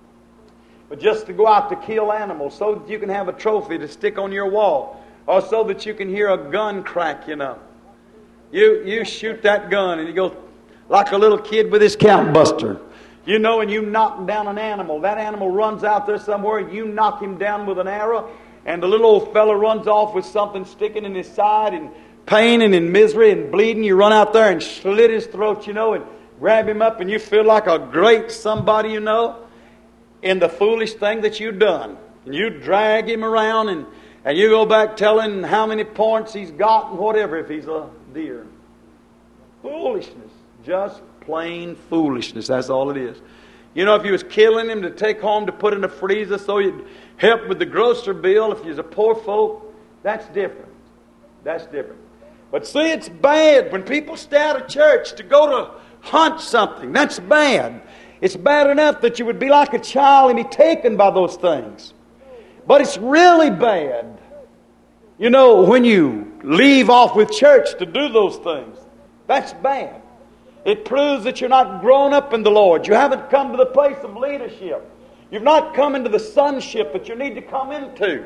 But just to go out to kill animals so that you can have a trophy to stick on your wall, or so that you can hear a gun crack, you know. You, you shoot that gun and you go like a little kid with his count buster. You know, and you knock down an animal. That animal runs out there somewhere and you knock him down with an arrow. And the little old fella runs off with something sticking in his side and pain and in misery and bleeding. You run out there and slit his throat, you know, and grab him up and you feel like a great somebody, you know, in the foolish thing that you've done. And you drag him around and, and you go back telling how many points he's got and whatever if he's a deer. Foolishness. Just plain foolishness. That's all it is. You know, if you was killing him to take home to put in the freezer so you'd help with the grocery bill, if you're a poor folk, that's different. That's different. But see, it's bad when people stay out of church to go to hunt something. That's bad. It's bad enough that you would be like a child and be taken by those things. But it's really bad, you know, when you leave off with church to do those things. That's bad. It proves that you're not grown up in the Lord. You haven't come to the place of leadership. You've not come into the sonship that you need to come into.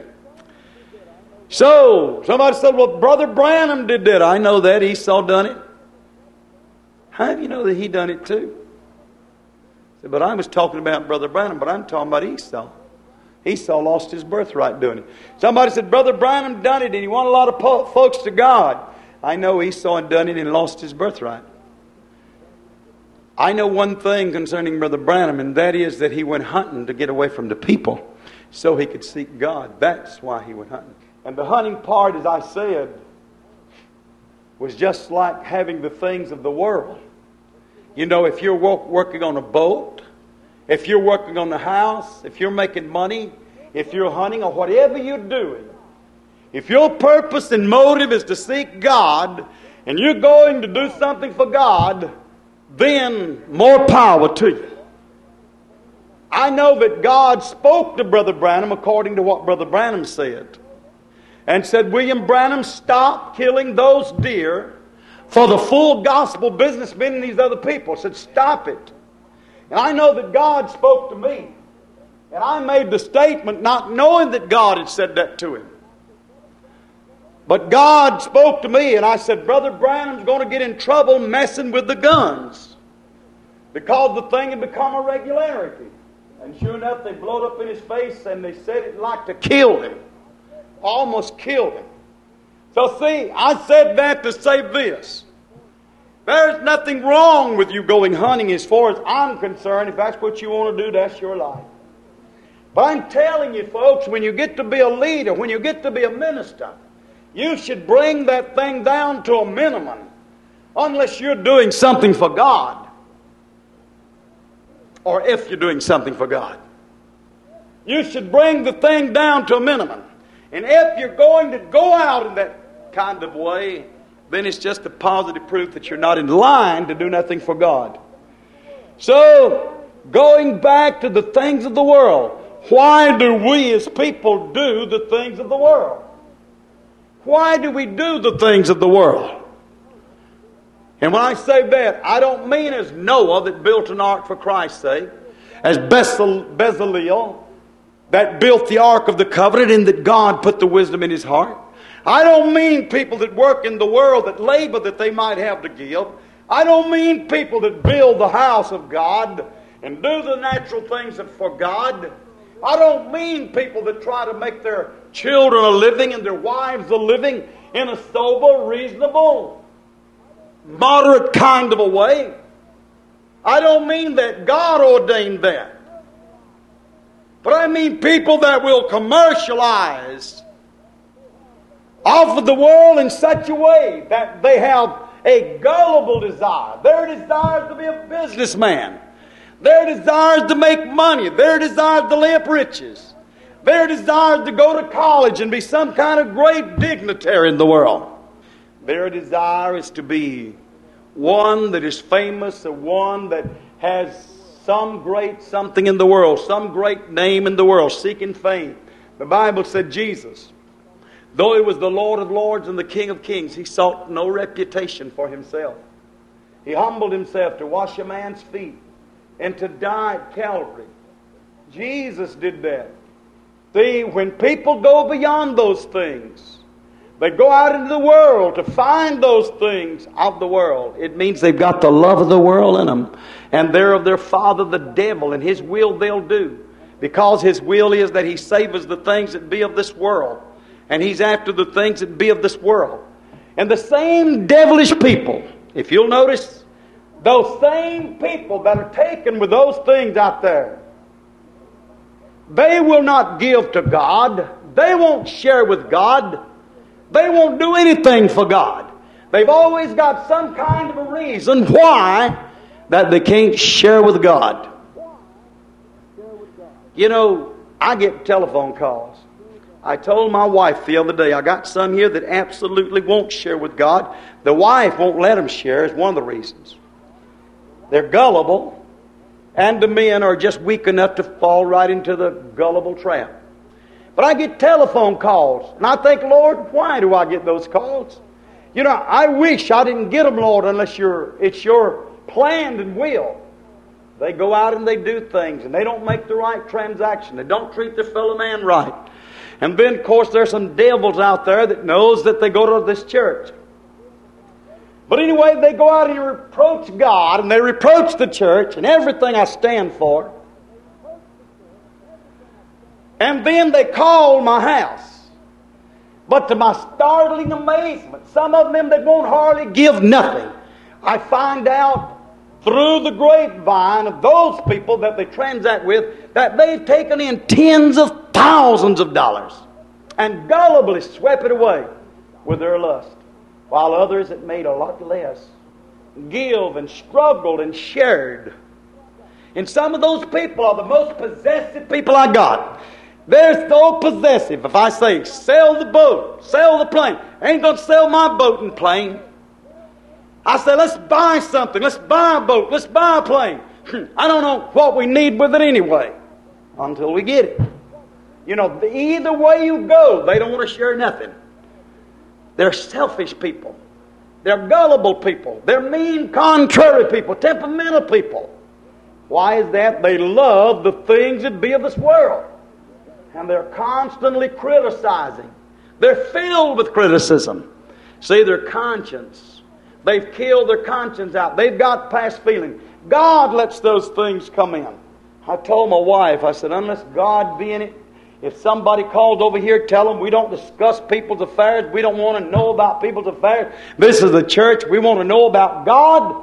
So, somebody said, well, Brother Branham did that. I know that. Esau done it. How do you know that he done it too? I said, but I was talking about Brother Branham, but I'm talking about Esau. Esau lost his birthright doing it. Somebody said, Brother Branham done it and he won a lot of po- folks to God. I know Esau had done it and lost his birthright. I know one thing concerning Brother Branham, and that is that he went hunting to get away from the people so he could seek God. That's why he went hunting. And the hunting part, as I said, was just like having the things of the world. You know, if you're work, working on a boat, if you're working on the house, if you're making money, if you're hunting or whatever you're doing, if your purpose and motive is to seek God and you're going to do something for God, then more power to you. I know that God spoke to Brother Branham according to what Brother Branham said. And said, William Branham, stop killing those deer for the full gospel businessmen and these other people. Said, stop it. And I know that God spoke to me. And I made the statement not knowing that God had said that to him. But God spoke to me and I said, Brother Branham's going to get in trouble messing with the guns. Because the thing had become a regularity. And sure enough, they blowed up in his face and they said it like to kill him. Almost killed him. So see, I said that to say this. There's nothing wrong with you going hunting as far as I'm concerned. If that's what you want to do, that's your life. But I'm telling you folks, when you get to be a leader, when you get to be a minister, you should bring that thing down to a minimum. Unless you're doing something for God. Or if you're doing something for God. You should bring the thing down to a minimum. And if you're going to go out in that kind of way, then it's just a positive proof that you're not in line to do nothing for God. So, going back to the things of the world, why do we as people do the things of the world? Why do we do the things of the world? And when I say that, I don't mean as Noah that built an ark for Christ's sake, as Bezalel that built the Ark of the Covenant and that God put the wisdom in his heart. I don't mean people that work in the world that labor that they might have to give. I don't mean people that build the house of God and do the natural things for God. I don't mean people that try to make their children a living and their wives a living in a sober, reasonable, moderate kind of a way. I don't mean that. God ordained that. But I mean people that will commercialize off of the world in such a way that they have a gullible desire. Their desire is to be a businessman. Their desire is to make money. Their desire is to lay up riches. Their desire is to go to college and be some kind of great dignitary in the world. Their desire is to be one that is famous, or one that has some great something in the world, some great name in the world, seeking fame. The Bible said Jesus, though he was the Lord of lords and the King of kings, he sought no reputation for himself. He humbled himself to wash a man's feet and to die at Calvary. Jesus did that. See, when people go beyond those things, they go out into the world to find those things of the world. It means they've got the love of the world in them. And they're of their father the devil, and his will they'll do. Because his will is that he savors the things that be of this world. And he's after the things that be of this world. And the same devilish people, if you'll notice, those same people that are taken with those things out there, they will not give to God. They won't share with God. They won't do anything for God. They've always got some kind of a reason why that they can't share with God. You know, I get telephone calls. I told my wife the other day, I got some here that absolutely won't share with God. The wife won't let them share is one of the reasons. They're gullible, and the men are just weak enough to fall right into the gullible trap. But I get telephone calls, and I think, Lord, why do I get those calls? You know, I wish I didn't get them, Lord, unless you're, it's your plan and will. They go out and they do things, and they don't make the right transaction. They don't treat their fellow man right. And then, of course, there's some devils out there that knows that they go to this church. But anyway, they go out and reproach God, and they reproach the church and everything I stand for. And then they called my house. But to my startling amazement, some of them that won't hardly give nothing, I find out through the grapevine of those people that they transact with that they've taken in tens of thousands of dollars and gullibly swept it away with their lust, while others that made a lot less give and struggled and shared. And some of those people are the most possessive people I got. They're so possessive. If I say, sell the boat, sell the plane, I ain't going to sell my boat and plane. I say, let's buy something. Let's buy a boat. Let's buy a plane. I don't know what we need with it anyway until we get it. You know, either way you go, they don't want to share nothing. They're selfish people. They're gullible people. They're mean, contrary people, temperamental people. Why is that? They love the things that be of this world. And they're constantly criticizing. They're filled with criticism. See, their conscience. They've killed their conscience out. They've got past feeling. God lets those things come in. I told my wife, I said, unless God be in it, if somebody calls over here, tell them we don't discuss people's affairs. We don't want to know about people's affairs. This is the church. We want to know about God.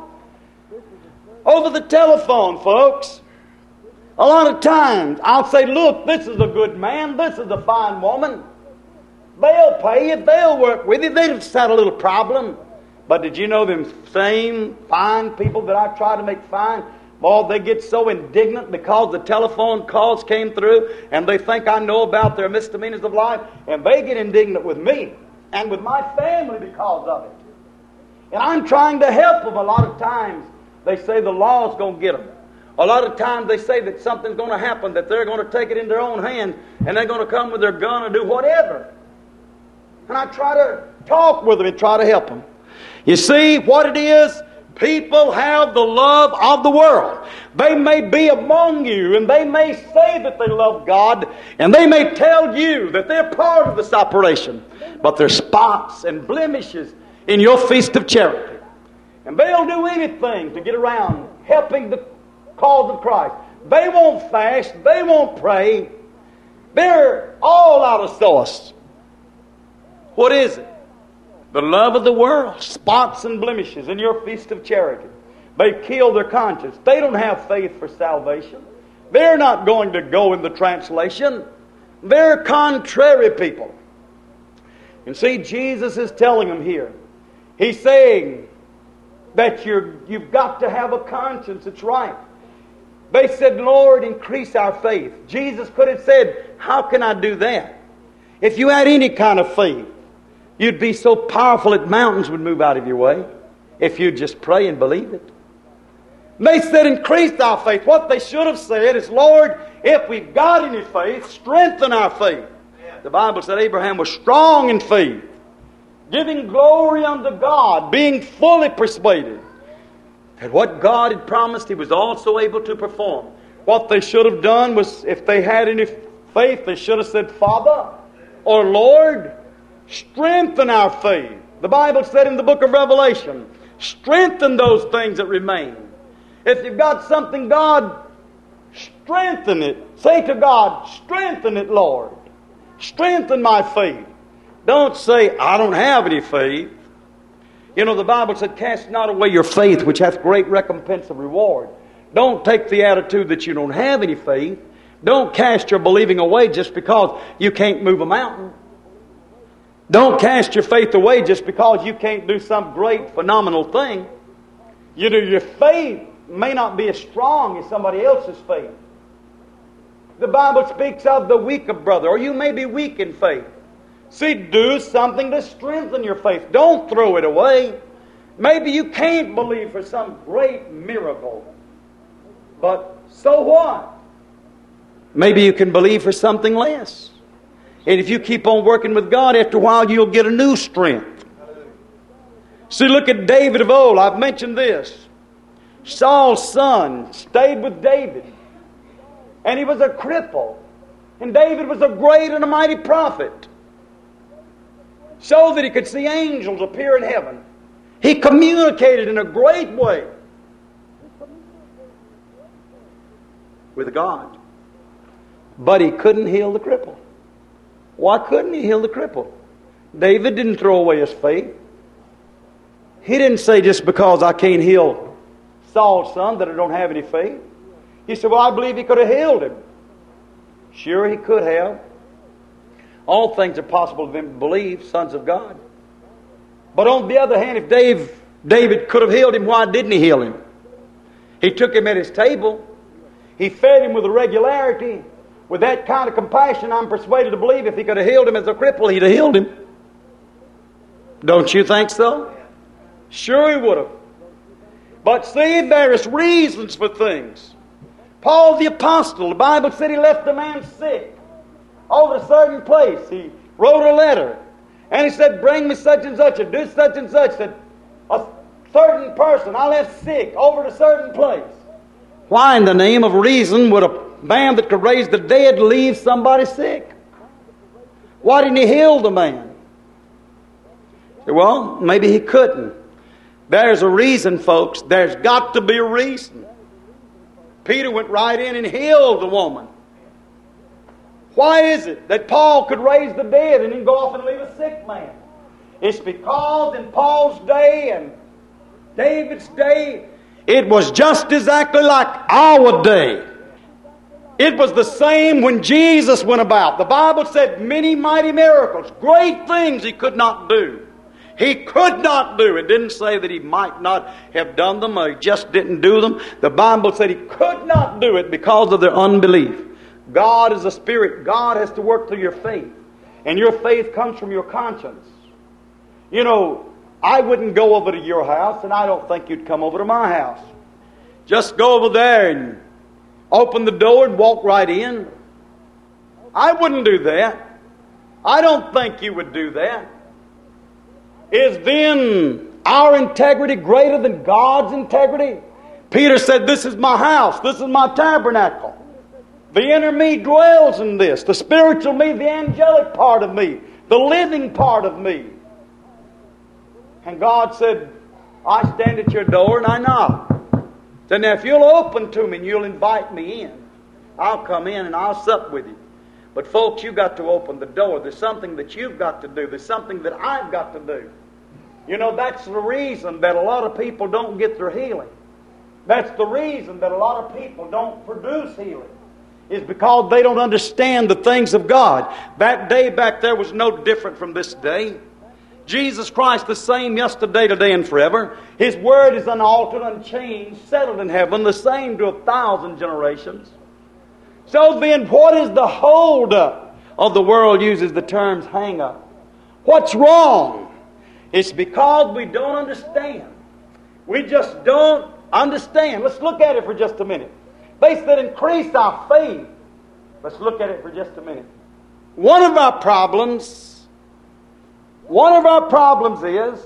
Over the telephone, folks. A lot of times, I'll say, look, this is a good man. This is a fine woman. They'll pay you. They'll work with you. They'll set a little problem. But did you know them same fine people that I try to make fine? Well, they get so indignant because the telephone calls came through and they think I know about their misdemeanors of life, and they get indignant with me and with my family because of it. And I'm trying to help them. A lot of times they say the law's going to get them. A lot of times they say that something's going to happen, that they're going to take it in their own hands, and they're going to come with their gun and do whatever. And I try to talk with them and try to help them. You see what it is? People have the love of the world. They may be among you, and they may say that they love God, and they may tell you that they're part of this operation, but there's spots and blemishes in your feast of charity. And they'll do anything to get around helping the cause of Christ. They won't fast. They won't pray. They're all out of sauce. What is it? The love of the world, spots and blemishes in your feast of charity. They kill their conscience. They don't have faith for salvation. They're not going to go in the translation. They're contrary people. And see, Jesus is telling them here. He's saying that you're, you've got to have a conscience that's right. They said, Lord, increase our faith. Jesus could have said, how can I do that? If you had any kind of faith, you'd be so powerful that mountains would move out of your way if you'd just pray and believe it. They said, increase our faith. What they should have said is, Lord, if we've got any faith, strengthen our faith. The Bible said Abraham was strong in faith, giving glory unto God, being fully persuaded that what God had promised He was also able to perform. What they should have done was, if they had any faith, they should have said, Father or Lord, strengthen our faith. The Bible said in the book of Revelation, strengthen those things that remain. If you've got something, God, strengthen it. Say to God, strengthen it, Lord. Strengthen my faith. Don't say, I don't have any faith. You know, the Bible said, cast not away your faith, which hath great recompense of reward. Don't take the attitude that you don't have any faith. Don't cast your believing away just because you can't move a mountain. Don't cast your faith away just because you can't do some great, phenomenal thing. You know, your faith may not be as strong as somebody else's faith. The Bible speaks of the weaker brother, or you may be weak in faith. See, do something to strengthen your faith. Don't throw it away. Maybe you can't believe for some great miracle. But so what? Maybe you can believe for something less. And if you keep on working with God, after a while you'll get a new strength. See, look at David of old. I've mentioned this. Saul's son stayed with David. And he was a cripple. And David was a great and a mighty prophet. So that he could see angels appear in heaven. He communicated in a great way with God. But he couldn't heal the cripple. Why couldn't he heal the cripple? David didn't throw away his faith. He didn't say, just because I can't heal Saul's son, that I don't have any faith. He said, well, I believe he could have healed him. Sure, he could have. All things are possible to them who believe, sons of God. But on the other hand, if Dave, David could have healed him, why didn't he heal him? He took him at his table. He fed him with a regularity. With that kind of compassion, I'm persuaded to believe if he could have healed him as a cripple, he'd have healed him. Don't you think so? Sure he would have. But see, there's reasons for things. Paul the Apostle, the Bible said he left the man sick over a certain place. He wrote a letter. And he said, bring me such and such, or do such and such. That a certain person I left sick over at a certain place. Why in the name of reason would a man that could raise the dead leave somebody sick? Why didn't he heal the man? Well, maybe he couldn't. There's a reason, folks. There's got to be a reason. Peter went right in and healed the woman. Why is it that Paul could raise the dead and then go off and leave a sick man? It's because in Paul's day and David's day, it was just exactly like our day. It was the same when Jesus went about. The Bible said many mighty miracles, great things he could not do. He could not do. It didn't say that he might not have done them or he just didn't do them. The Bible said he could not do it because of their unbelief. God is a spirit. God has to work through your faith. And your faith comes from your conscience. You know, I wouldn't go over to your house, and I don't think you'd come over to my house. Just go over there and open the door and walk right in. I wouldn't do that. I don't think you would do that. Is then our integrity greater than God's integrity? Peter said, this is my house. This is my tabernacle. The inner me dwells in this. The spiritual me, the angelic part of me, the living part of me. And God said, I stand at your door and I knock. Said, now if you'll open to me and you'll invite me in, I'll come in and I'll sup with you. But folks, you've got to open the door. There's something that you've got to do. There's something that I've got to do. You know, that's the reason that a lot of people don't get their healing. That's the reason that a lot of people don't produce healing. Is because they don't understand the things of God. That day back there was no different from this day. Jesus Christ the same yesterday, today, and forever. His Word is unaltered, unchanged, settled in heaven, the same to a thousand generations. So then, what is the hold up of the world uses the terms hang up? What's wrong? It's because we don't understand. We just don't understand. Let's look at it for just a minute. They said increase our faith. Let's look at it for just a minute. One of our problems, one of our problems is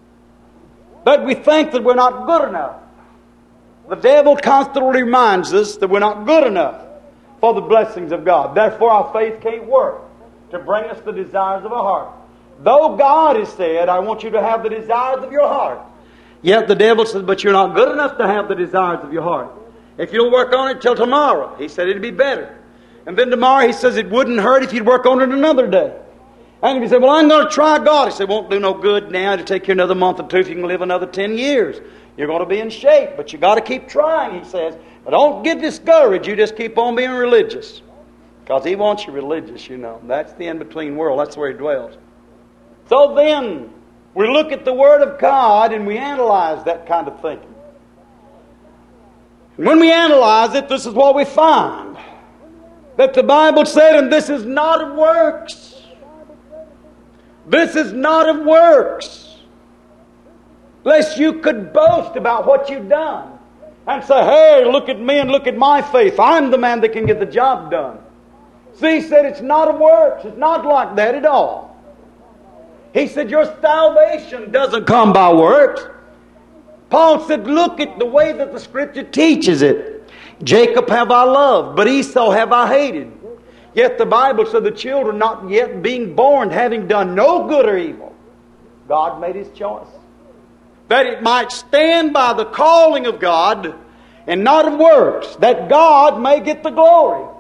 that we think that we're not good enough. The devil constantly reminds us that we're not good enough for the blessings of God. Therefore our faith can't work to bring us the desires of our heart. Though God has said, I want you to have the desires of your heart. Yet the devil says, but you're not good enough to have the desires of your heart. If you'll work on it till tomorrow, he said it'd be better. And then tomorrow he says it wouldn't hurt if you'd work on it another day. And if you say, well, I'm going to try God, he said, won't do no good now. It'll take you another month or two if you can live another ten years. You're going to be in shape, but you got to keep trying, he says. But don't get discouraged. You just keep on being religious. Because he wants you religious, you know. That's the in-between world. That's where he dwells. So then, we look at the Word of God and we analyze that kind of thinking. When we analyze it, this is what we find. That the Bible said, and this is not of works. This is not of works. Lest you could boast about what you've done. And say, hey, look at me and look at my faith. I'm the man that can get the job done. See, he said it's not of works. It's not like that at all. He said your salvation doesn't come by works. Paul said, look at the way that the Scripture teaches it. Jacob have I loved, but Esau have I hated. Yet the Bible said the children not yet being born, having done no good or evil, God made His choice. That it might stand by the calling of God and not of works, that God may get the glory.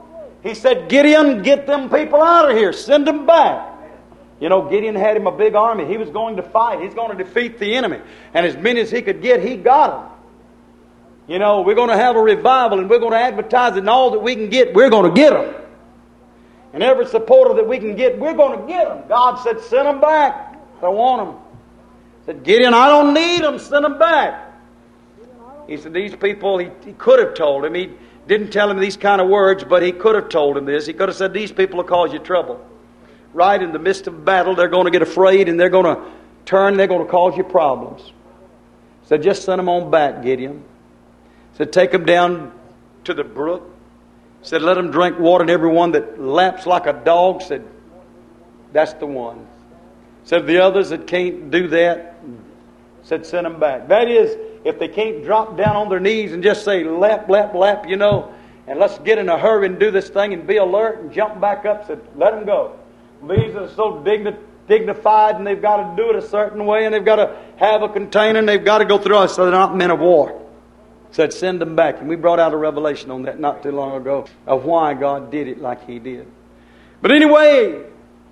He said, Gideon, get them people out of here. Send them back. You know, Gideon had him a big army. He was going to fight. He's going to defeat the enemy. And as many as he could get, he got them. You know, we're going to have a revival and we're going to advertise it, and all that we can get, we're going to get them. And every supporter that we can get, we're going to get them. God said, send them back. I don't want them. He said, Gideon, I don't need them. Send them back. He said, these people, he, he could have told him. He didn't tell him these kind of words, but he could have told him this. He could have said, these people will cause you trouble. Right in the midst of battle, they're going to get afraid and they're going to turn, they're going to cause you problems. He said, just send them on back, Gideon. He said, take them down to the brook. He said, let them drink water, and everyone that laps like a dog, said, that's the one. He said, the others that can't do that, said, send them back. That is, if they can't drop down on their knees and just say, lap, lap, lap, you know, and let's get in a hurry and do this thing and be alert and jump back up, said, let them go. These are so digni- dignified, and they've got to do it a certain way, and they've got to have a container, and they've got to go through it, so they're not men of war. Said, send them back. And we brought out a revelation on that not too long ago of why God did it like He did. But anyway,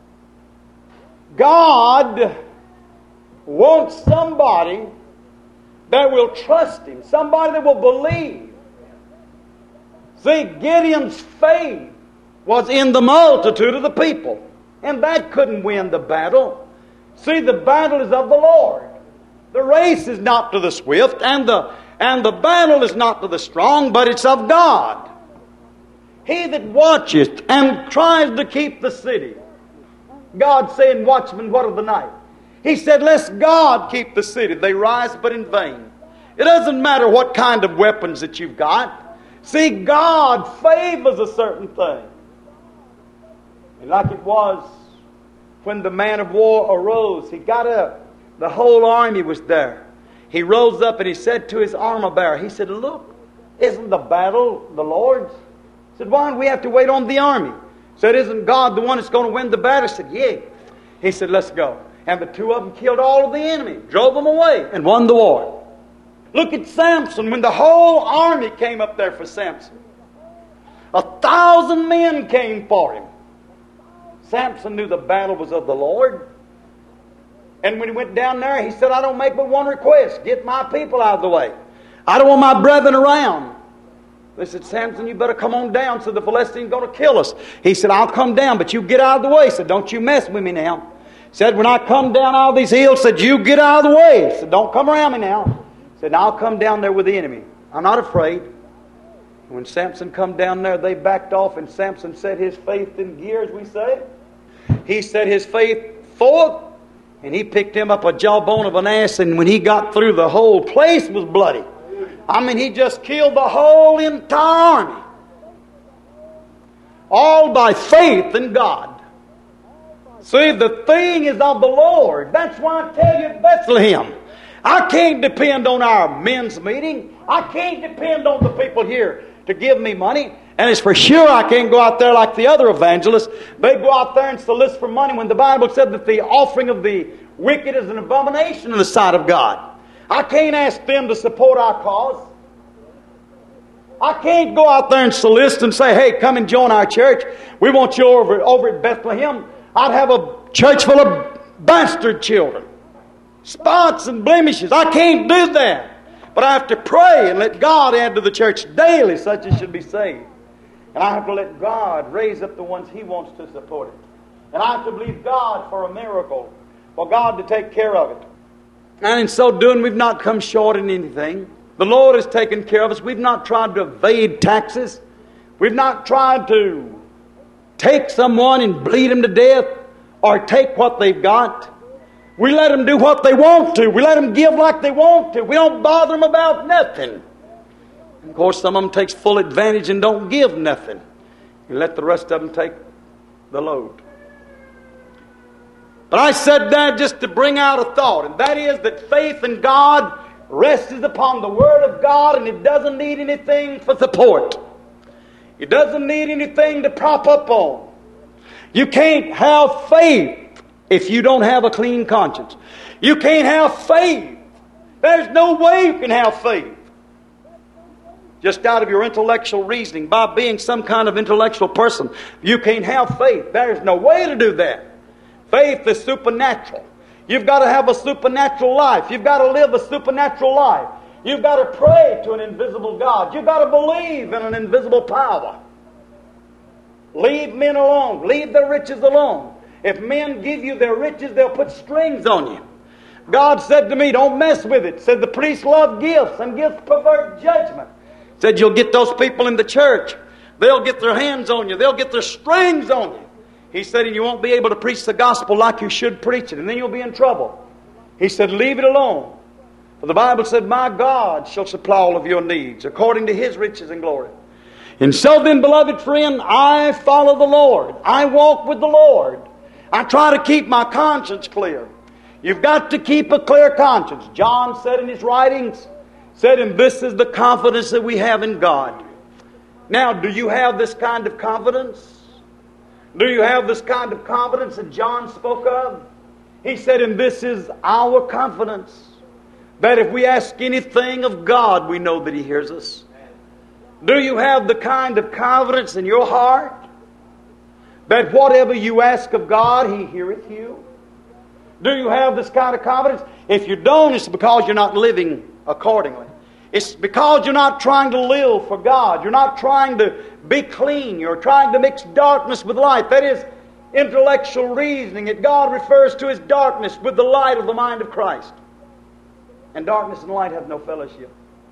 God wants somebody that will trust Him, somebody that will believe. See, Gideon's faith was in the multitude of the people, and that couldn't win the battle. See, the battle is of the Lord. The race is not to the swift, and the and the battle is not to the strong, but it's of God. He that watcheth and tries to keep the city. God saying, watchmen, what of the night? He said, lest God keep the city. They rise but in vain. It doesn't matter what kind of weapons that you've got. See, God favors a certain thing. And like it was when the man of war arose, he got up. The whole army was there. He rose up and he said to his armor bearer, he said, look, isn't the battle the Lord's? He said, why do we have to wait on the army? He said, isn't God the one that's going to win the battle? He said, yeah. He said, let's go. And the two of them killed all of the enemy, drove them away, and won the war. Look at Samson, when the whole army came up there for Samson. A thousand men came for him. Samson knew the battle was of the Lord. And when he went down there, he said, I don't make but one request. Get my people out of the way. I don't want my brethren around. They said, Samson, you better come on down, so the Philistines are going to kill us. He said, I'll come down, but you get out of the way. He said, don't you mess with me now. He said, when I come down all these hills, said, you get out of the way. He said, don't come around me now. He said, I'll come down there with the enemy. I'm not afraid. When Samson come down there, they backed off, and Samson set his faith in gear, as we say. He set his faith forth, and he picked him up a jawbone of an ass, and when he got through, the whole place was bloody. I mean, he just killed the whole entire army. All by faith in God. See, the thing is of the Lord. That's why I tell you at Bethlehem, I can't depend on our men's meeting. I can't depend on the people here to give me money. And it's for sure I can't go out there like the other evangelists. They go out there and solicit for money when the Bible said that the offering of the wicked is an abomination in the sight of God. I can't ask them to support our cause. I can't go out there and solicit and say, hey, come and join our church. We want you over, over at Bethlehem. I'd have a church full of bastard children. Spots and blemishes. I can't do that. But I have to pray and let God add to the church daily such as should be saved. And I have to let God raise up the ones He wants to support it. And I have to believe God for a miracle, for God to take care of it. And in so doing, we've not come short in anything. The Lord has taken care of us. We've not tried to evade taxes. We've not tried to take someone and bleed them to death or take what they've got. We let them do what they want to. We let them give like they want to. We don't bother them about nothing. And of course, some of them takes full advantage and don't give nothing. You let the rest of them take the load. But I said that just to bring out a thought, and that is that faith in God rests upon the Word of God, and it doesn't need anything for support. It doesn't need anything to prop up on. You can't have faith if you don't have a clean conscience. You can't have faith. There's no way you can have faith just out of your intellectual reasoning, by being some kind of intellectual person. You can't have faith. There's no way to do that. Faith is supernatural. You've got to have a supernatural life. You've got to live a supernatural life. You've got to pray to an invisible God. You've got to believe in an invisible power. Leave men alone. Leave their riches alone. If men give you their riches, they'll put strings on you. God said to me, don't mess with it. Said the priests love gifts, and gifts pervert judgment. Said you'll get those people in the church. They'll get their hands on you. They'll get their strings on you. He said, and you won't be able to preach the gospel like you should preach it, and then you'll be in trouble. He said, leave it alone. For the Bible said, my God shall supply all of your needs according to His riches and glory. And so then, beloved friend, I follow the Lord. I walk with the Lord. I try to keep my conscience clear. You've got to keep a clear conscience. John said in his writings, said, and this is the confidence that we have in God. Now, do you have this kind of confidence? Do you have this kind of confidence that John spoke of? He said, and this is our confidence, that if we ask anything of God, we know that He hears us. Do you have the kind of confidence in your heart that whatever you ask of God, He heareth you? Do you have this kind of confidence? If you don't, it's because you're not living accordingly. It's because you're not trying to live for God. You're not trying to be clean. You're trying to mix darkness with light. That is intellectual reasoning that God refers to as darkness with the light of the mind of Christ. And darkness and light have no fellowship.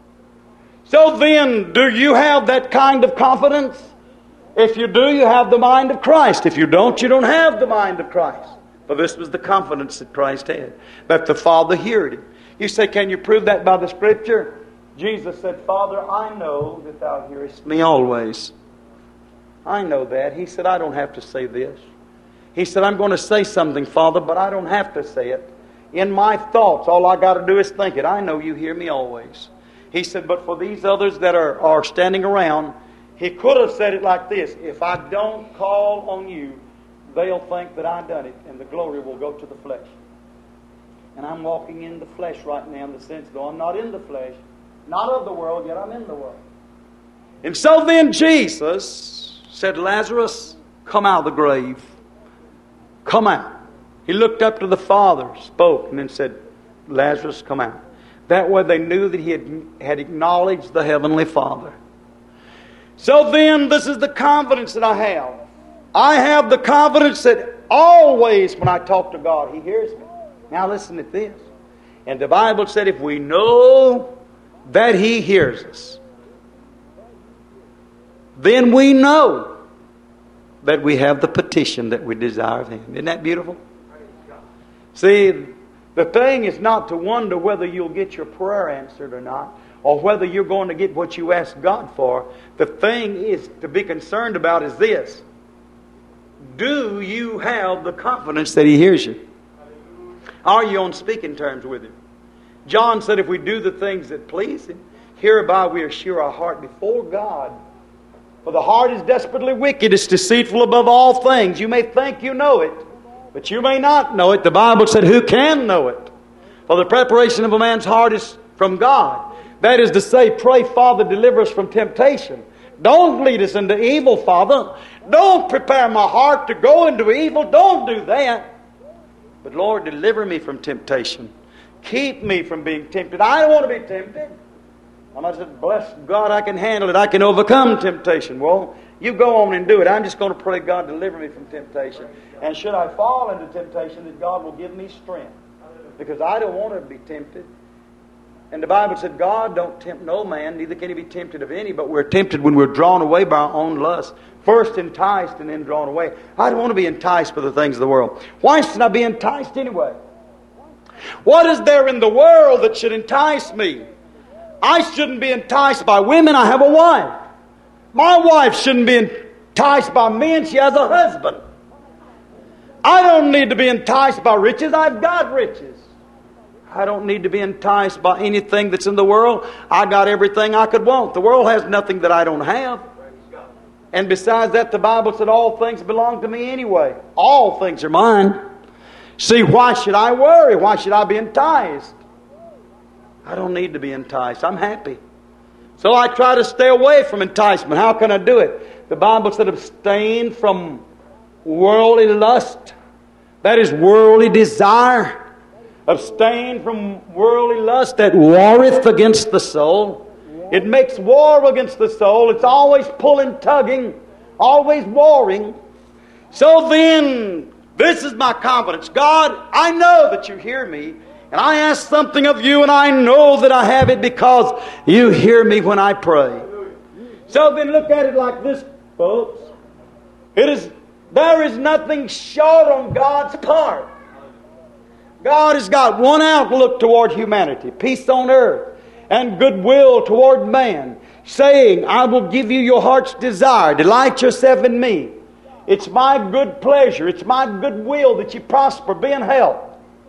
So then, do you have that kind of confidence? If you do, you have the mind of Christ. If you don't, you don't have the mind of Christ. For this was the confidence that Christ had, that the Father heard Him. You say, can you prove that by the Scripture? Jesus said, Father, I know that Thou hearest me always. I know that. He said, I don't have to say this. He said, I'm going to say something, Father, but I don't have to say it. In my thoughts, all I got to do is think it. I know You hear me always. He said, but for these others that are, are standing around, He could have said it like this: if I don't call on You, they'll think that I done it, and the glory will go to the flesh. And I'm walking in the flesh right now in the sense, though I'm not in the flesh, not of the world, yet I'm in the world. And so then Jesus said, Lazarus, come out of the grave. Come out. He looked up to the Father, spoke, and then said, Lazarus, come out. That way they knew that he had, had acknowledged the Heavenly Father. So then, this is the confidence that I have. I have the confidence that always when I talk to God, He hears me. Now listen to this. And the Bible said if we know that He hears us, then we know that we have the petition that we desire of Him. Isn't that beautiful? See, the thing is not to wonder whether you'll get your prayer answered or not, or whether you're going to get what you ask God for. The thing is to be concerned about is this: do you have the confidence that He hears you? Are you on speaking terms with Him? John said if we do the things that please Him, hereby we assure our heart before God. For the heart is desperately wicked, it's deceitful above all things. You may think you know it, but you may not know it. The Bible said, who can know it? For the preparation of a man's heart is from God. That is to say, pray, Father, deliver us from temptation. Don't lead us into evil, Father. Don't prepare my heart to go into evil. Don't do that. But Lord, deliver me from temptation. Keep me from being tempted. I don't want to be tempted. And I said, bless God, I can handle it. I can overcome temptation. Well, you go on and do it. I'm just going to pray, God, deliver me from temptation. And should I fall into temptation, that God will give me strength. Because I don't want to be tempted. And the Bible said, God don't tempt no man, neither can He be tempted of any, but we're tempted when we're drawn away by our own lust. First enticed and then drawn away. I don't want to be enticed by the things of the world. Why should I be enticed anyway? What is there in the world that should entice me? I shouldn't be enticed by women. I have a wife. My wife shouldn't be enticed by men. She has a husband. I don't need to be enticed by riches. I've got riches. I don't need to be enticed by anything that's in the world. I got everything I could want. The world has nothing that I don't have. And besides that, the Bible said all things belong to me anyway. All things are mine. See, why should I worry? Why should I be enticed? I don't need to be enticed. I'm happy. So I try to stay away from enticement. How can I do it? The Bible said abstain from worldly lust. That is worldly desire. Abstain from worldly lust that warreth against the soul. It makes war against the soul. It's always pulling, tugging, always warring. So then, this is my confidence. God, I know that you hear me. And I ask something of you, and I know that I have it because you hear me when I pray. So then look at it like this, folks. It is, there is nothing short on God's part. God has got one outlook toward humanity, peace on earth, and goodwill toward man, saying, I will give you your heart's desire. Delight yourself in me. It's my good pleasure. It's my goodwill that you prosper, be in health.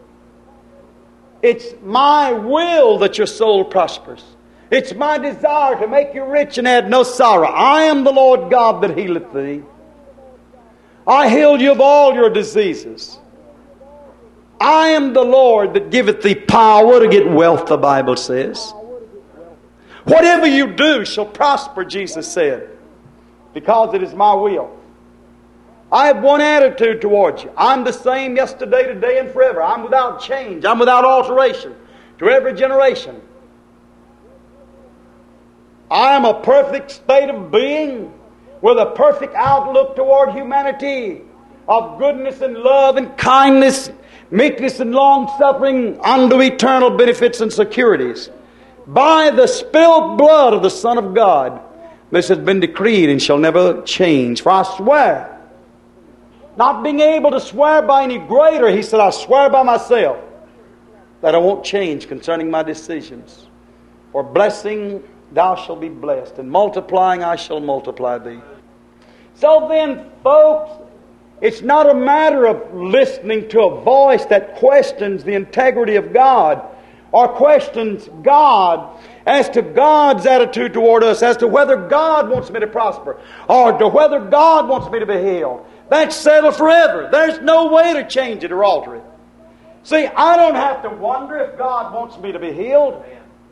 It's my will that your soul prospers. It's my desire to make you rich and add no sorrow. I am the Lord God that healeth thee. I heal you of all your diseases. I am the Lord that giveth thee power to get wealth, the Bible says. Whatever you do shall prosper, Jesus said, because it is my will. I have one attitude towards you. I'm the same yesterday, today, and forever. I'm without change. I'm without alteration to every generation. I am a perfect state of being with a perfect outlook toward humanity of goodness and love and kindness, meekness and long-suffering unto eternal benefits and securities. By the spilled blood of the Son of God, this has been decreed and shall never change. For I swear, not being able to swear by any greater, he said, I swear by myself that I won't change concerning my decisions. For blessing thou shalt be blessed, and multiplying I shall multiply thee. So then, folks, it's not a matter of listening to a voice that questions the integrity of God or questions God as to God's attitude toward us, as to whether God wants me to prosper or to whether God wants me to be healed. That's settled forever. There's no way to change it or alter it. See, I don't have to wonder if God wants me to be healed.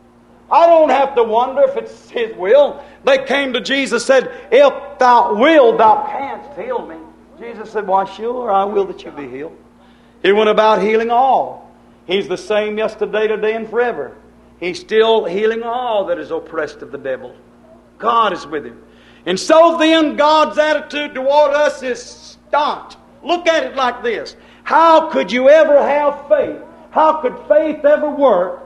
I don't have to wonder if it's His will. They came to Jesus and said, if thou wilt, thou canst heal me. Jesus said, why sure, I will that you be healed. He went about healing all. He's the same yesterday, today, and forever. He's still healing all that is oppressed of the devil. God is with him. And so then God's attitude toward us is staunch. Look at it like this. How could you ever have faith? How could faith ever work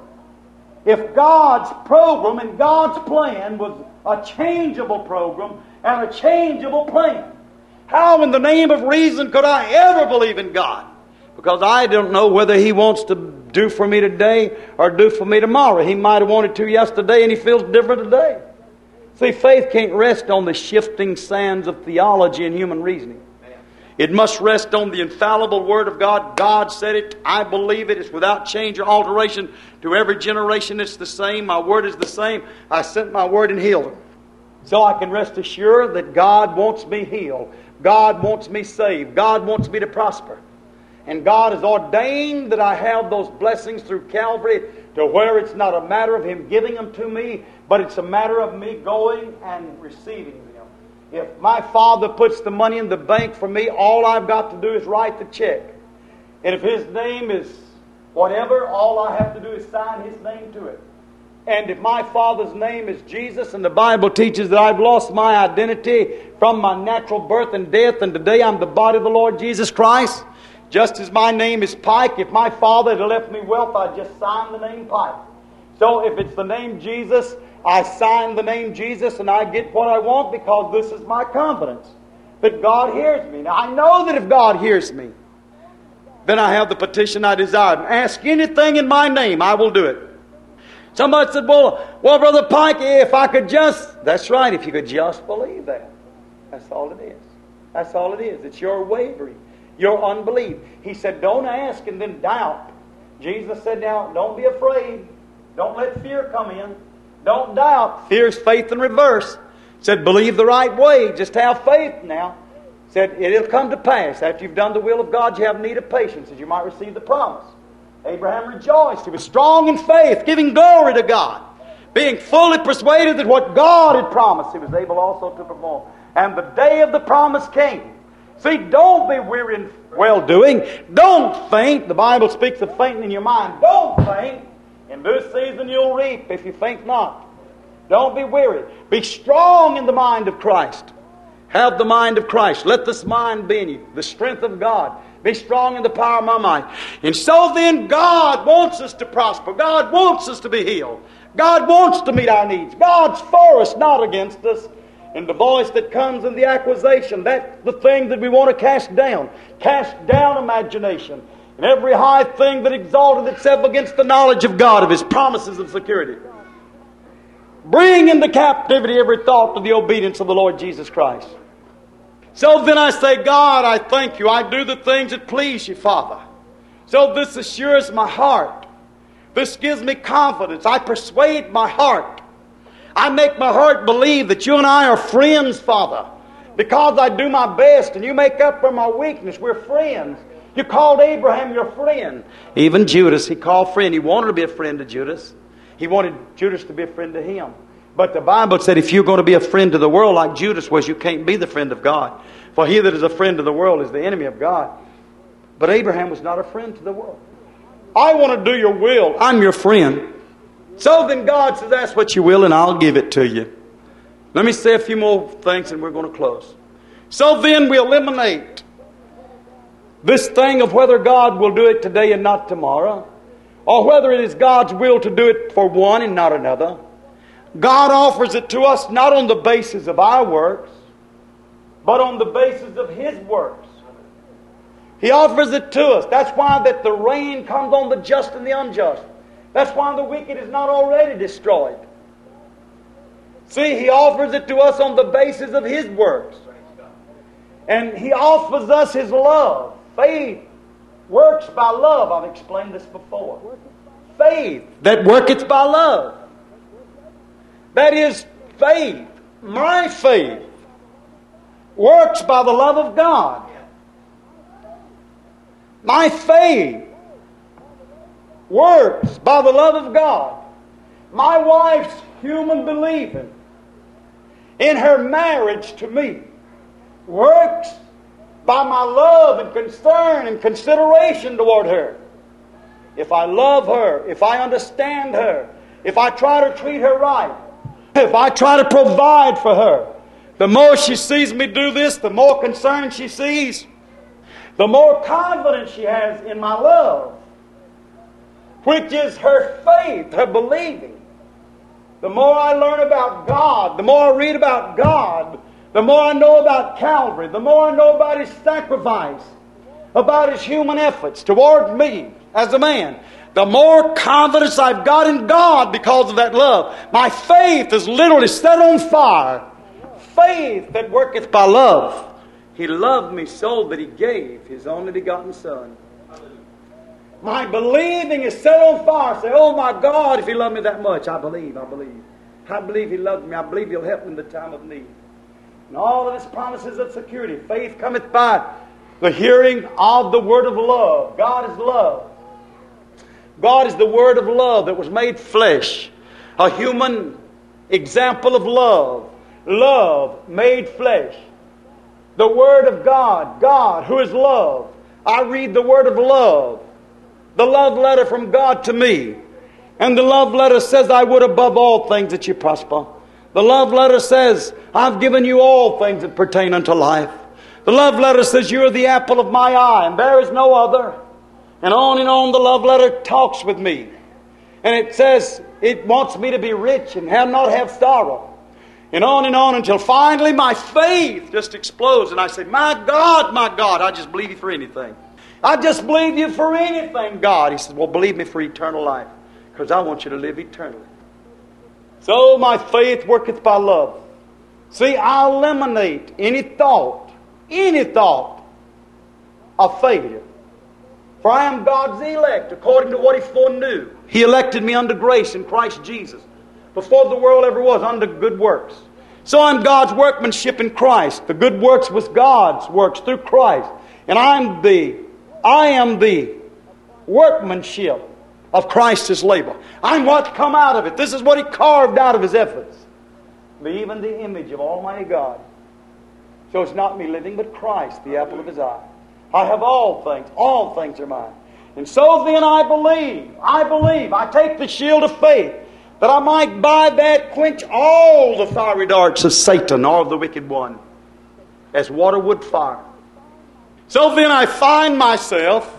if God's program and God's plan was a changeable program and a changeable plan? How in the name of reason could I ever believe in God? Because I don't know whether He wants to do for me today or do for me tomorrow. He might have wanted to yesterday and He feels different today. See, faith can't rest on the shifting sands of theology and human reasoning. It must rest on the infallible Word of God. God said it. I believe it. It's without change or alteration. To every generation it's the same. My Word is the same. I sent my Word and healed them. So I can rest assured that God wants me healed. God wants me saved. God wants me to prosper. And God has ordained that I have those blessings through Calvary to where it's not a matter of Him giving them to me, but it's a matter of me going and receiving them. If my Father puts the money in the bank for me, all I've got to do is write the check. And if His name is whatever, all I have to do is sign His name to it. And if my Father's name is Jesus, and the Bible teaches that I've lost my identity from my natural birth and death, and today I'm the body of the Lord Jesus Christ, just as my name is Pike, if my Father had left me wealth, I'd just sign the name Pike. So if it's the name Jesus, I sign the name Jesus and I get what I want because this is my confidence that God hears me. Now I know that if God hears me, then I have the petition I desire. Ask anything in my name, I will do it. Somebody said, well, well, Brother Pike, if I could just... That's right, if you could just believe that. That's all it is. That's all it is. It's your wavering, your unbelief. He said, don't ask and then doubt. Jesus said, now, don't be afraid. Don't let fear come in. Don't doubt. Fear's faith in reverse. Said, believe the right way. Just have faith now. Said, it'll come to pass. After you've done the will of God, you have need of patience, that you might receive the promise. Abraham rejoiced. He was strong in faith, giving glory to God. being fully persuaded that what God had promised, He was able also to perform. And the day of the promise came. See, don't be weary in well-doing. Don't faint. The Bible speaks of fainting in your mind. Don't faint. In this season you'll reap if you faint not. Don't be weary. Be strong in the mind of Christ. Have the mind of Christ. Let this mind be in you. The strength of God. Be strong in the power of my might. And so then God wants us to prosper. God wants us to be healed. God wants to meet our needs. God's for us, not against us. And the voice that comes in the accusation, that's the thing that we want to cast down. Cast down imagination. And every high thing that exalted itself against the knowledge of God, of His promises of security. Bring into captivity every thought to the obedience of the Lord Jesus Christ. So then I say, God, I thank You. I do the things that please You, Father. So this assures my heart. This gives me confidence. I persuade my heart. I make my heart believe that You and I are friends, Father. Because I do my best and You make up for my weakness. We're friends. You called Abraham your friend. Even Judas, He called friend. He wanted to be a friend to Judas. He wanted Judas to be a friend to him. But the Bible said if you're going to be a friend to the world like Judas was, you can't be the friend of God. For he that is a friend to the world is the enemy of God. But Abraham was not a friend to the world. I want to do Your will. I'm your friend. So then God says, ask what you will and I'll give it to you. Let me say a few more things and we're going to close. So then we eliminate this thing of whether God will do it today and not tomorrow, or whether it is God's will to do it for one and not another. God offers it to us not on the basis of our works, but on the basis of His works. He offers it to us. That's why that the rain comes on the just and the unjust. That's why the wicked is not already destroyed. See, He offers it to us on the basis of His works. And He offers us His love. Faith works by love. I've explained this before. Faith that worketh by love. That is faith. My faith works by the love of God. My faith works by the love of God. My wife's human believing in her marriage to me works by my love and concern and consideration toward her. If I love her, if I understand her, if I try to treat her right, if I try to provide for her, the more she sees me do this, the more concern she sees, the more confidence she has in my love, which is her faith, her believing. The more I learn about God, the more I read about God, the more I know about Calvary, the more I know about His sacrifice, about His human efforts toward me as a man, the more confidence I've got in God because of that love. My faith is literally set on fire. Faith that worketh by love. He loved me so that He gave His only begotten Son. My believing is set on fire. Say, oh my God, if He loved me that much, I believe, I believe. I believe He loved me. I believe He'll help me in the time of need. And all of His promises of security. Faith cometh by the hearing of the word of love. God is love. God is the word of love that was made flesh. A human example of love. Love made flesh. The word of God. God who is love. I read the word of love. The love letter from God to me. And the love letter says, I would above all things that you prosper. The love letter says, I've given you all things that pertain unto life. The love letter says, you are the apple of my eye, and there is no other. And on and on the love letter talks with me. And it says, it wants me to be rich and have not have sorrow. And on and on until finally my faith just explodes. And I say, my God, my God, I just believe You for anything. I just believe You for anything, God. He says, well, believe me for eternal life, because I want you to live eternally. So my faith worketh by love. See, I eliminate any thought, any thought of failure. For I am God's elect, according to what He foreknew. He elected me unto grace in Christ Jesus, before the world ever was, unto good works. So I'm God's workmanship in Christ. The good works was God's works through Christ. And I'm the, I am the workmanship of Christ's labor. I'm what come out of it. This is what He carved out of His efforts. Be even the image of Almighty God. So it's not me living, but Christ, the apple of His eye. I have all things. All things are mine. And so then I believe, I believe, I take the shield of faith, that I might by that quench all the fiery darts of Satan or of the wicked one, as water would fire. So then I find myself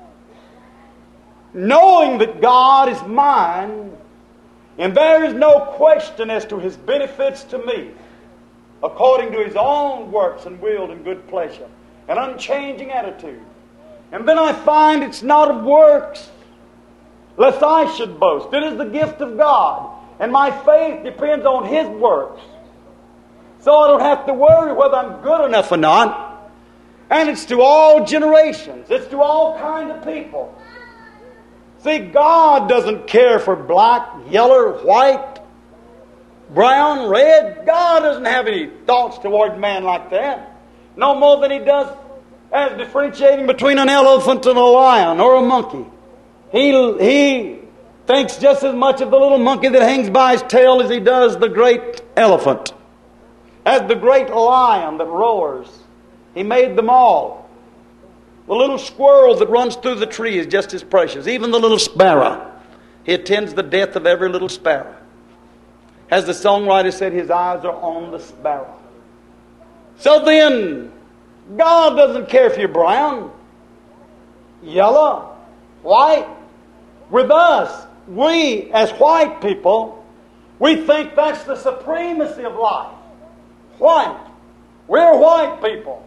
knowing that God is mine, and there is no question as to His benefits to me, according to His own works and will and good pleasure, an unchanging attitude. And then I find it's not of works, lest I should boast. It is the gift of God, and my faith depends on His works. So I don't have to worry whether I'm good enough or not. And it's to all generations. It's to all kinds of people. See, God doesn't care for black, yellow, white, brown, red. God doesn't have any thoughts toward man like that. No more than He does as differentiating between an elephant and a lion or a monkey. He, he thinks just as much of the little monkey that hangs by his tail as He does the great elephant. As the great lion that roars. He made them all. The little squirrel that runs through the tree is just as precious. Even the little sparrow. He attends the death of every little sparrow. As the songwriter said, His eyes are on the sparrow. So then, God doesn't care if you're brown, yellow, white. With us, we as white people, we think that's the supremacy of life. White. We're white people.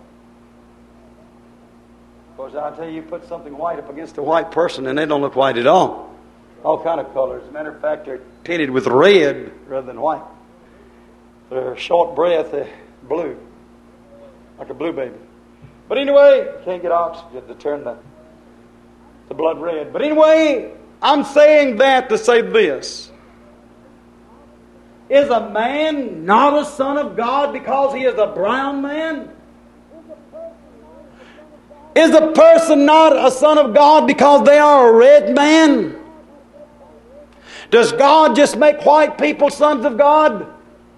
Of course, I'll tell you, you put something white up against a white person and they don't look white at all. All kind of colors. As a matter of fact, they're tinted with red rather than white. They're short breath, they're blue. Like a blue baby. But anyway, can't get oxygen to turn the, the blood red. But anyway, I'm saying that to say this. Is a man not a son of God because he is a brown man? Is a person not a son of God because they are a red man? Does God just make white people sons of God?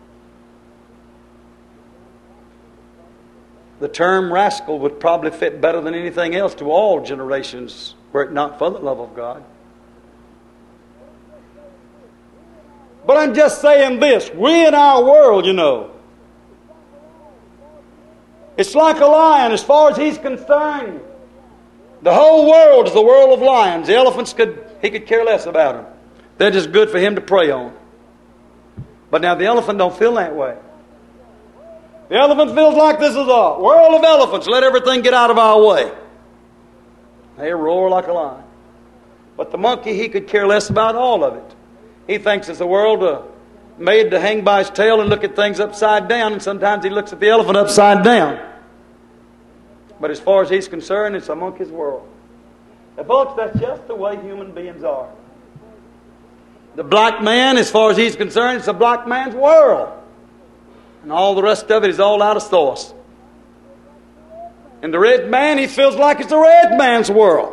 The term rascal would probably fit better than anything else to all generations were it not for the love of God. But I'm just saying this. We in our world, you know, it's like a lion as far as he's concerned. The whole world is the world of lions. The elephants, could he could care less about them. They're just good for him to prey on. But now the elephant don't feel that way. The elephant feels like this is a world of elephants. Let everything get out of our way. They roar like a lion. But the monkey, he could care less about all of it. He thinks it's a world uh, made to hang by his tail and look at things upside down, and sometimes he looks at the elephant upside down. But as far as he's concerned, it's a monkey's world. Now, folks, that's just the way human beings are. The black man, as far as he's concerned, it's a black man's world. And all the rest of it is all out of source. And the red man, he feels like it's a red man's world.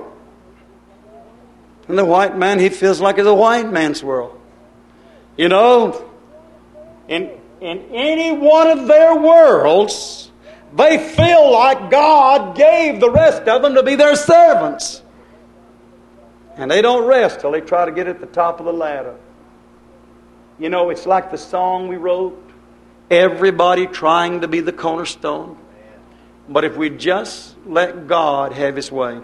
And the white man, he feels like it's a white man's world. You know, in, in any one of their worlds, they feel like God gave the rest of them to be their servants. And they don't rest till they try to get at the top of the ladder. You know, it's like the song we wrote. Everybody trying to be the cornerstone. But if we just let God have His way.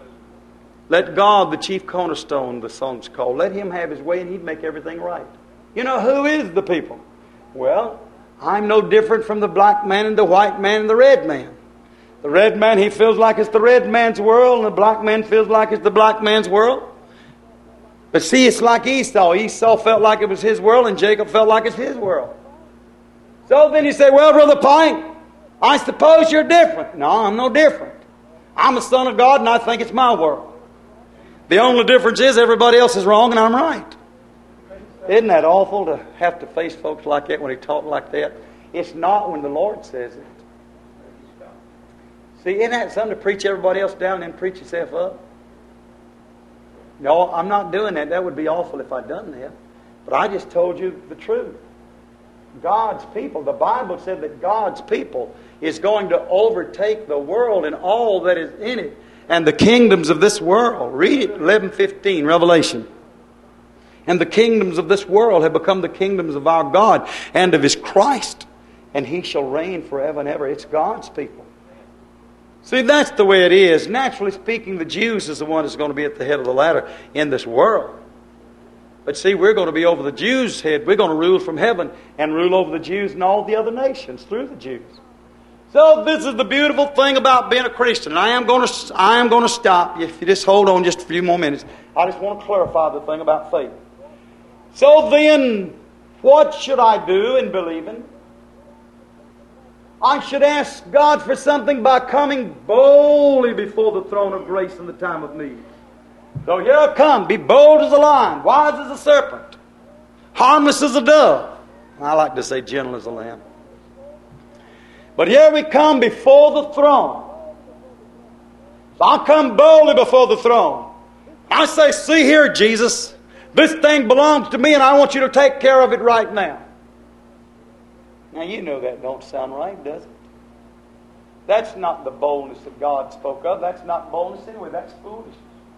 Let God, the chief cornerstone, the song's called. Let Him have His way and He'd make everything right. You know, who is the people? Well, I'm no different from the black man and the white man and the red man. The red man, he feels like it's the red man's world, and the black man feels like it's the black man's world. But see, it's like Esau. Esau felt like it was his world, and Jacob felt like it's his world. So then you say, well, Brother Pike, I suppose you're different. No, I'm no different. I'm a son of God, and I think it's my world. The only difference is everybody else is wrong, and I'm right. Isn't that awful to have to face folks like that when they talk like that? It's not when the Lord says it. See, isn't that something to preach everybody else down and then preach yourself up? No, I'm not doing that. That would be awful if I'd done that. But I just told you the truth. God's people, the Bible said that God's people is going to overtake the world and all that is in it and the kingdoms of this world. Read it, eleven fifteen, Revelation. And the kingdoms of this world have become the kingdoms of our God and of His Christ, and He shall reign forever and ever. It's God's people. See, that's the way it is. Naturally speaking, the Jews is the one that's going to be at the head of the ladder in this world. But see, we're going to be over the Jews' head. We're going to rule from heaven and rule over the Jews and all the other nations through the Jews. So this is the beautiful thing about being a Christian. And I am going to, I am going to stop. If you just hold on just a few more minutes. I just want to clarify the thing about faith. So then, what should I do in believing? I should ask God for something by coming boldly before the throne of grace in the time of need. So here I come, be bold as a lion, wise as a serpent, harmless as a dove. I like to say gentle as a lamb. But here we come before the throne. So I come boldly before the throne. I say, see here, Jesus, this thing belongs to me and I want you to take care of it right now. Now you know that don't sound right, does it? That's not the boldness that God spoke of. That's not boldness anyway. That's foolishness.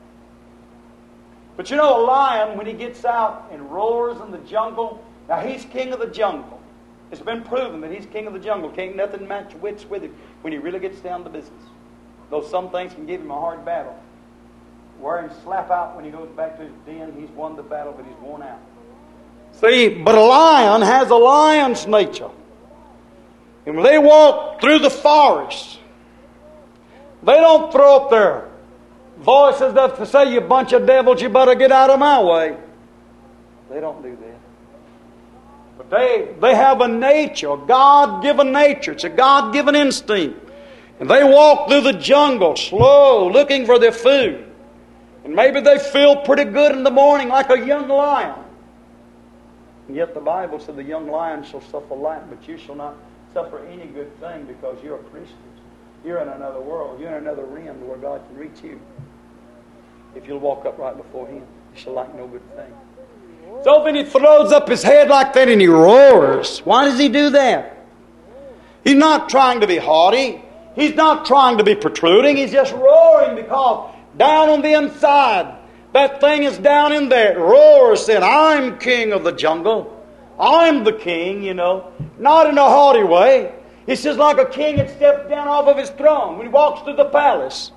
But you know, a lion, when he gets out and roars in the jungle, now he's king of the jungle. It's been proven that he's king of the jungle. Can't nothing match wits with him when he really gets down to business. Though some things can give him a hard battle. Wear him slap out when he goes back to his den. He's won the battle, but he's worn out. See, but a lion has a lion's nature. And when they walk through the forest, they don't throw up their voices that to say, you bunch of devils, you better get out of my way. They don't do that. But they, they have a nature, a God-given nature. It's a God-given instinct. And they walk through the jungle slow, looking for their food. And maybe they feel pretty good in the morning like a young lion. And yet the Bible said the young lion shall suffer lack, but you shall not suffer any good thing because you're a Christian. You're in another world. You're in another realm where God can reach you. If you'll walk up right before Him, you shall lack no good thing. So then he throws up his head like that and he roars. Why does he do that? He's not trying to be haughty. He's not trying to be protruding. He's just roaring because down on the inside, that thing is down in there. It roars, saying, I'm king of the jungle. I'm the king, you know. Not in a haughty way. It's just like a king that steps down off of his throne when he walks through the palace.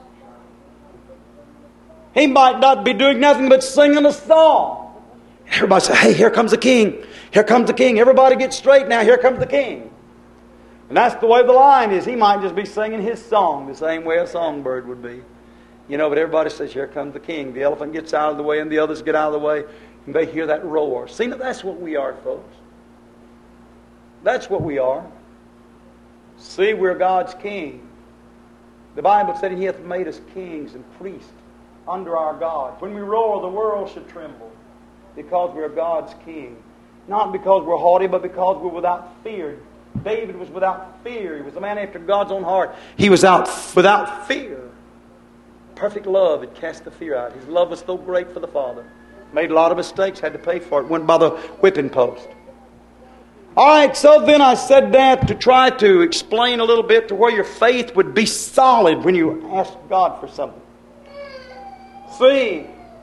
He might not be doing nothing but singing a song. Everybody say, hey, here comes the king. Here comes the king. Everybody get straight now. Here comes the king. And that's the way the lion is. He might just be singing his song the same way a songbird would be. You know, but everybody says, here comes the king. The elephant gets out of the way and the others get out of the way. And they hear that roar. See, now that's what we are, folks. That's what we are. See, we're God's king. The Bible said He hath made us kings and priests under our God. When we roar, the world should tremble because we're God's king. Not because we're haughty, but because we're without fear. David was without fear. He was a man after God's own heart. He was out without fear. Perfect love had cast the fear out. His love was so great for the Father. Made a lot of mistakes, had to pay for it. Went by the whipping post. All right, so then I said that to try to explain a little bit to where your faith would be solid when you ask God for something. See,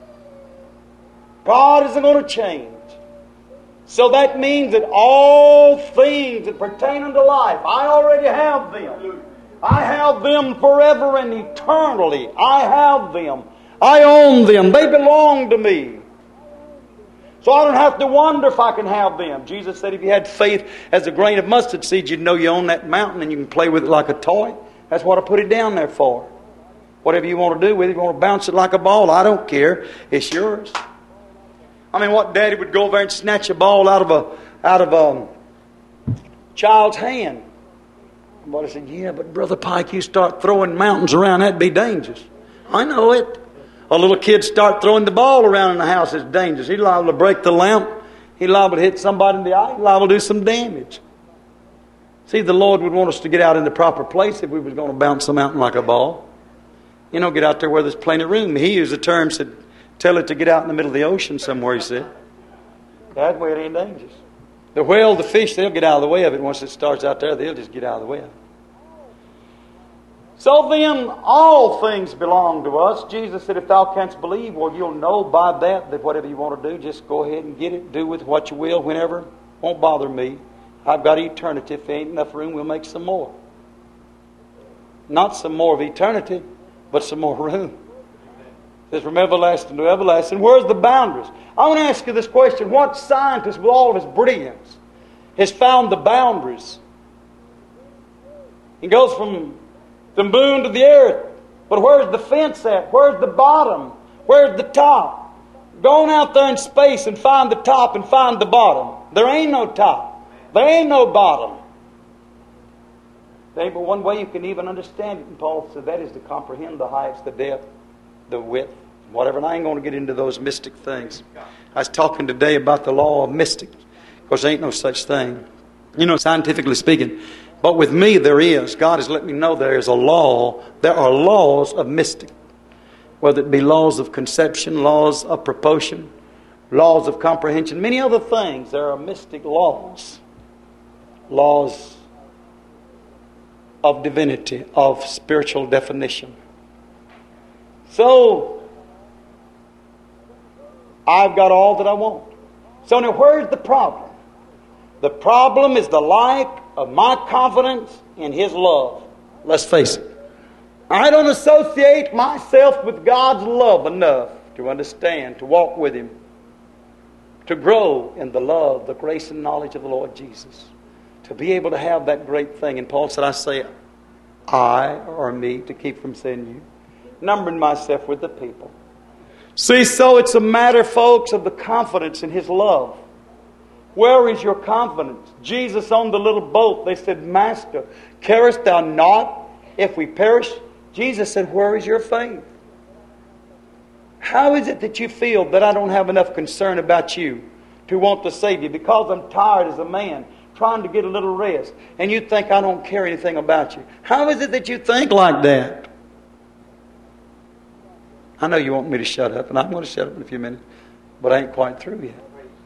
God isn't going to change. So that means that all things that pertain unto life, I already have them. I have them forever and eternally. I have them. I own them. They belong to me. So I don't have to wonder if I can have them. Jesus said if you had faith as a grain of mustard seed, you'd know you own that mountain and you can play with it like a toy. That's what I put it down there for. Whatever you want to do with it, if you want to bounce it like a ball, I don't care. It's yours. I mean, what daddy would go over and snatch a ball out of a out of a child's hand? Somebody said, yeah, but Brother Pike, you start throwing mountains around, that'd be dangerous. I know it. A little kid start throwing the ball around in the house, it's dangerous. He's liable to break the lamp. He's liable to hit somebody in the eye. He's liable to do some damage. See, the Lord would want us to get out in the proper place if we was going to bounce the mountain like a ball. You know, get out there where there's plenty of room. He used the term, said, Tell it to get out in the middle of the ocean somewhere, he said. That way it ain't dangerous. The whale, the fish, they'll get out of the way of it. Once it starts out there, they'll just get out of the way of it. So then, all things belong to us. Jesus said, if thou canst believe, well, you'll know by that that whatever you want to do, just go ahead and get it. Do with what you will, whenever. Won't bother me. I've got eternity. If there ain't enough room, we'll make some more. Not some more of eternity, but some more room. It says, from everlasting to everlasting. Where's the boundaries? I want to ask you this question. What scientist, with all of his brilliance, has found the boundaries? He goes from the moon to the earth. But where's the fence at? Where's the bottom? Where's the top? Go on out there in space and find the top and find the bottom. There ain't no top. There ain't no bottom. There ain't but one way you can even understand it. And Paul said that is to comprehend the heights, the depth, the width, whatever. And I ain't going to get into those mystic things. I was talking today about the law of mystics. Because there ain't no such thing. You know, scientifically speaking. But with me there is. God has let me know there is a law. There are laws of mystic. Whether it be laws of conception, laws of proportion, laws of comprehension, many other things. There are mystic laws. Laws of divinity, of spiritual definition. So, I've got all that I want. So now where's the problem? The problem is the lack of my confidence in His love. Let's face it. I don't associate myself with God's love enough to understand, to walk with Him, to grow in the love, the grace and knowledge of the Lord Jesus, to be able to have that great thing. And Paul said, I say I or me, to keep from saying you, numbering myself with the people. See, so it's a matter, folks, of the confidence in His love. Where is your confidence? Jesus on the little boat, they said, Master, carest thou not if we perish? Jesus said, where is your faith? How is it that you feel that I don't have enough concern about you to want to save you? Because I'm tired as a man, trying to get a little rest, and you think I don't care anything about you. How is it that you think like that? I know you want me to shut up, and I'm going to shut up in a few minutes, but I ain't quite through yet.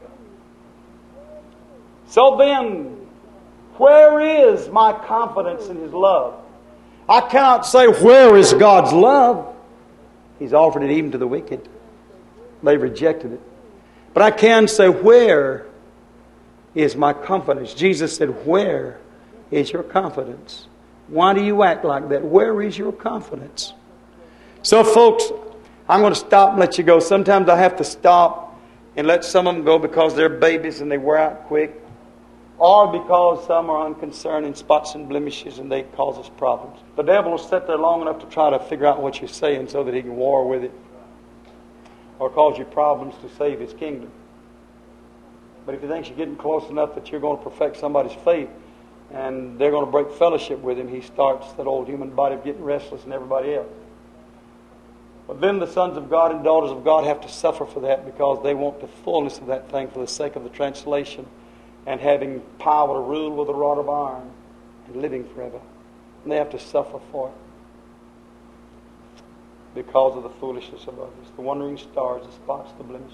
So then, where is my confidence in His love? I cannot say, where is God's love? He's offered it even to the wicked. They rejected it. But I can say, where is my confidence? Jesus said, where is your confidence? Why do you act like that? Where is your confidence? So folks, I'm going to stop and let you go. Sometimes I have to stop and let some of them go because they're babies and they wear out quick. Or because some are unconcerned in spots and blemishes and they cause us problems. The devil will sit there long enough to try to figure out what you're saying so that he can war with it. Or cause you problems to save his kingdom. But if he thinks you're getting close enough that you're going to perfect somebody's faith and they're going to break fellowship with him, he starts that old human body of getting restless and everybody else. But then the sons of God and daughters of God have to suffer for that because they want the fullness of that thing for the sake of the translation and having power to rule with a rod of iron and living forever. And they have to suffer for it because of the foolishness of others, the wandering stars, the spots, the blemishes.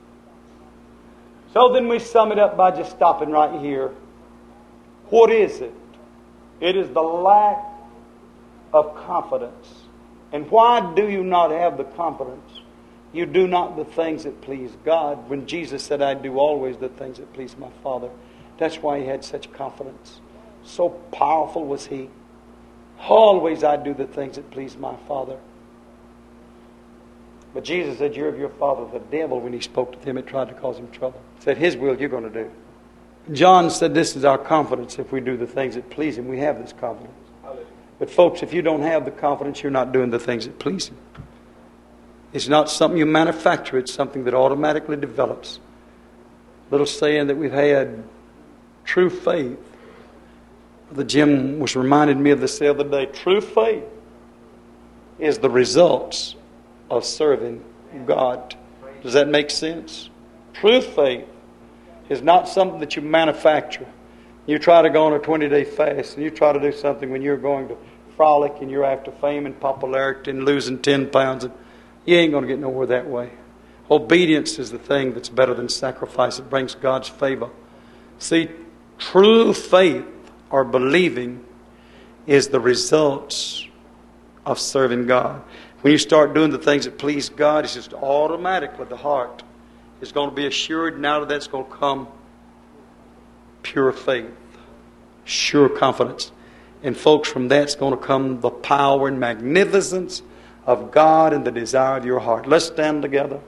So then we sum it up by just stopping right here. What is it? It is the lack of confidence. And why do you not have the confidence? You do not the things that please God. When Jesus said, I do always the things that please my Father. That's why He had such confidence. So powerful was He. Always I do the things that please my Father. But Jesus said, you're of your father the devil. When He spoke to them, it tried to cause him trouble. He said, His will you're going to do. John said, this is our confidence. If we do the things that please Him, we have this confidence. But folks, if you don't have the confidence, you're not doing the things that please Him. It's not something you manufacture. It's something that automatically develops. Little saying that we've had, true faith. The Jim was reminded me of this the other day. True faith is the results of serving God. Does that make sense? True faith is not something that you manufacture. You try to go on a twenty-day fast and you try to do something when you're going to frolic and you're after fame and popularity and losing ten pounds. And you ain't going to get nowhere that way. Obedience is the thing that's better than sacrifice. It brings God's favor. See, true faith or believing is the results of serving God. When you start doing the things that please God, it's just automatically the heart is going to be assured, and out of that's going to come pure faith, sure confidence. And folks, from that's going to come the power and magnificence of God and the desire of your heart. Let's stand together.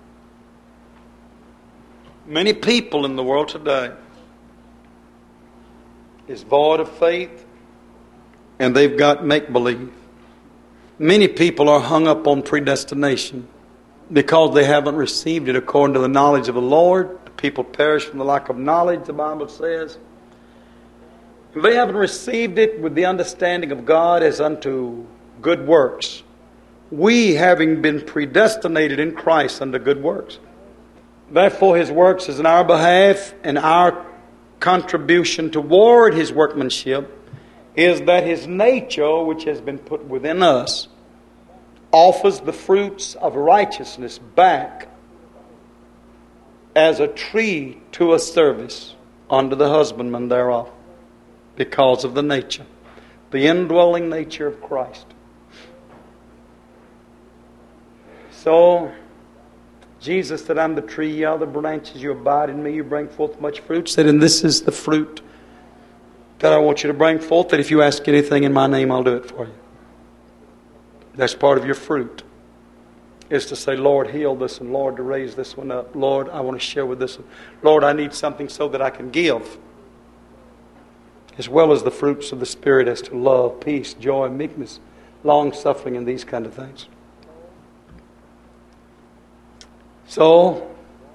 Many people in the world today is void of faith, and they've got make-believe. Many people are hung up on predestination because they haven't received it according to the knowledge of the Lord. The people perish from the lack of knowledge, the Bible says. They haven't received it with the understanding of God as unto good works. We, having been predestinated in Christ unto good works. Therefore, His works is in our behalf, and our contribution toward His workmanship is that His nature, which has been put within us, offers the fruits of righteousness back as a tree to a service unto the husbandman thereof, because of the nature, the indwelling nature of Christ. So, Jesus said, I'm the tree, ye are the branches, you abide in me, you bring forth much fruit. Said, and this is the fruit that I want you to bring forth, that if you ask anything in my name, I'll do it for you. That's part of your fruit, is to say, Lord, heal this, and Lord, to raise this one up. Lord, I want to share with this one. Lord, I need something so that I can give. As well as the fruits of the Spirit as to love, peace, joy, meekness, long-suffering, and these kind of things. So,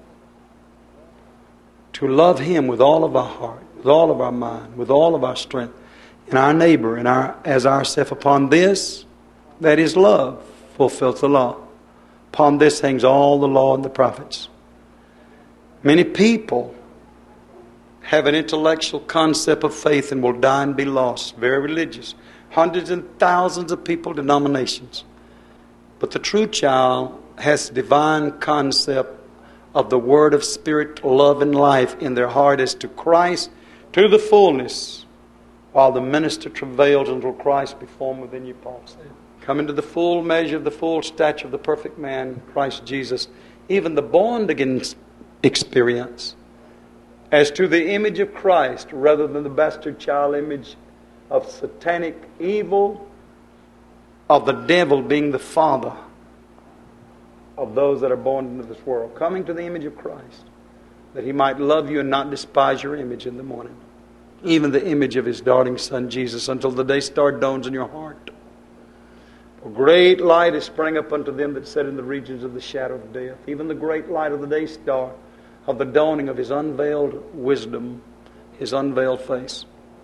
to love Him with all of our heart, with all of our mind, with all of our strength, and our neighbor and our as ourself, upon this, that is love, fulfills the law. Upon this hangs all the law and the prophets. Many people have an intellectual concept of faith and will die and be lost. Very religious. Hundreds and thousands of people, denominations. But the true child has divine concept of the word of spirit, love, and life in their heart as to Christ, to the fullness, while the minister travails until Christ be formed within you, Paul said. Come into the full measure of the full stature of the perfect man, Christ Jesus. Even the born-again experience as to the image of Christ rather than the bastard child image of satanic evil, of the devil being the father of those that are born into this world. Coming to the image of Christ, that He might love you and not despise your image in the morning. Even the image of His darling Son Jesus, until the day star dawns in your heart. For great light is sprang up unto them that sit in the regions of the shadow of death. Even the great light of the day star, of the dawning of His unveiled wisdom, His unveiled face.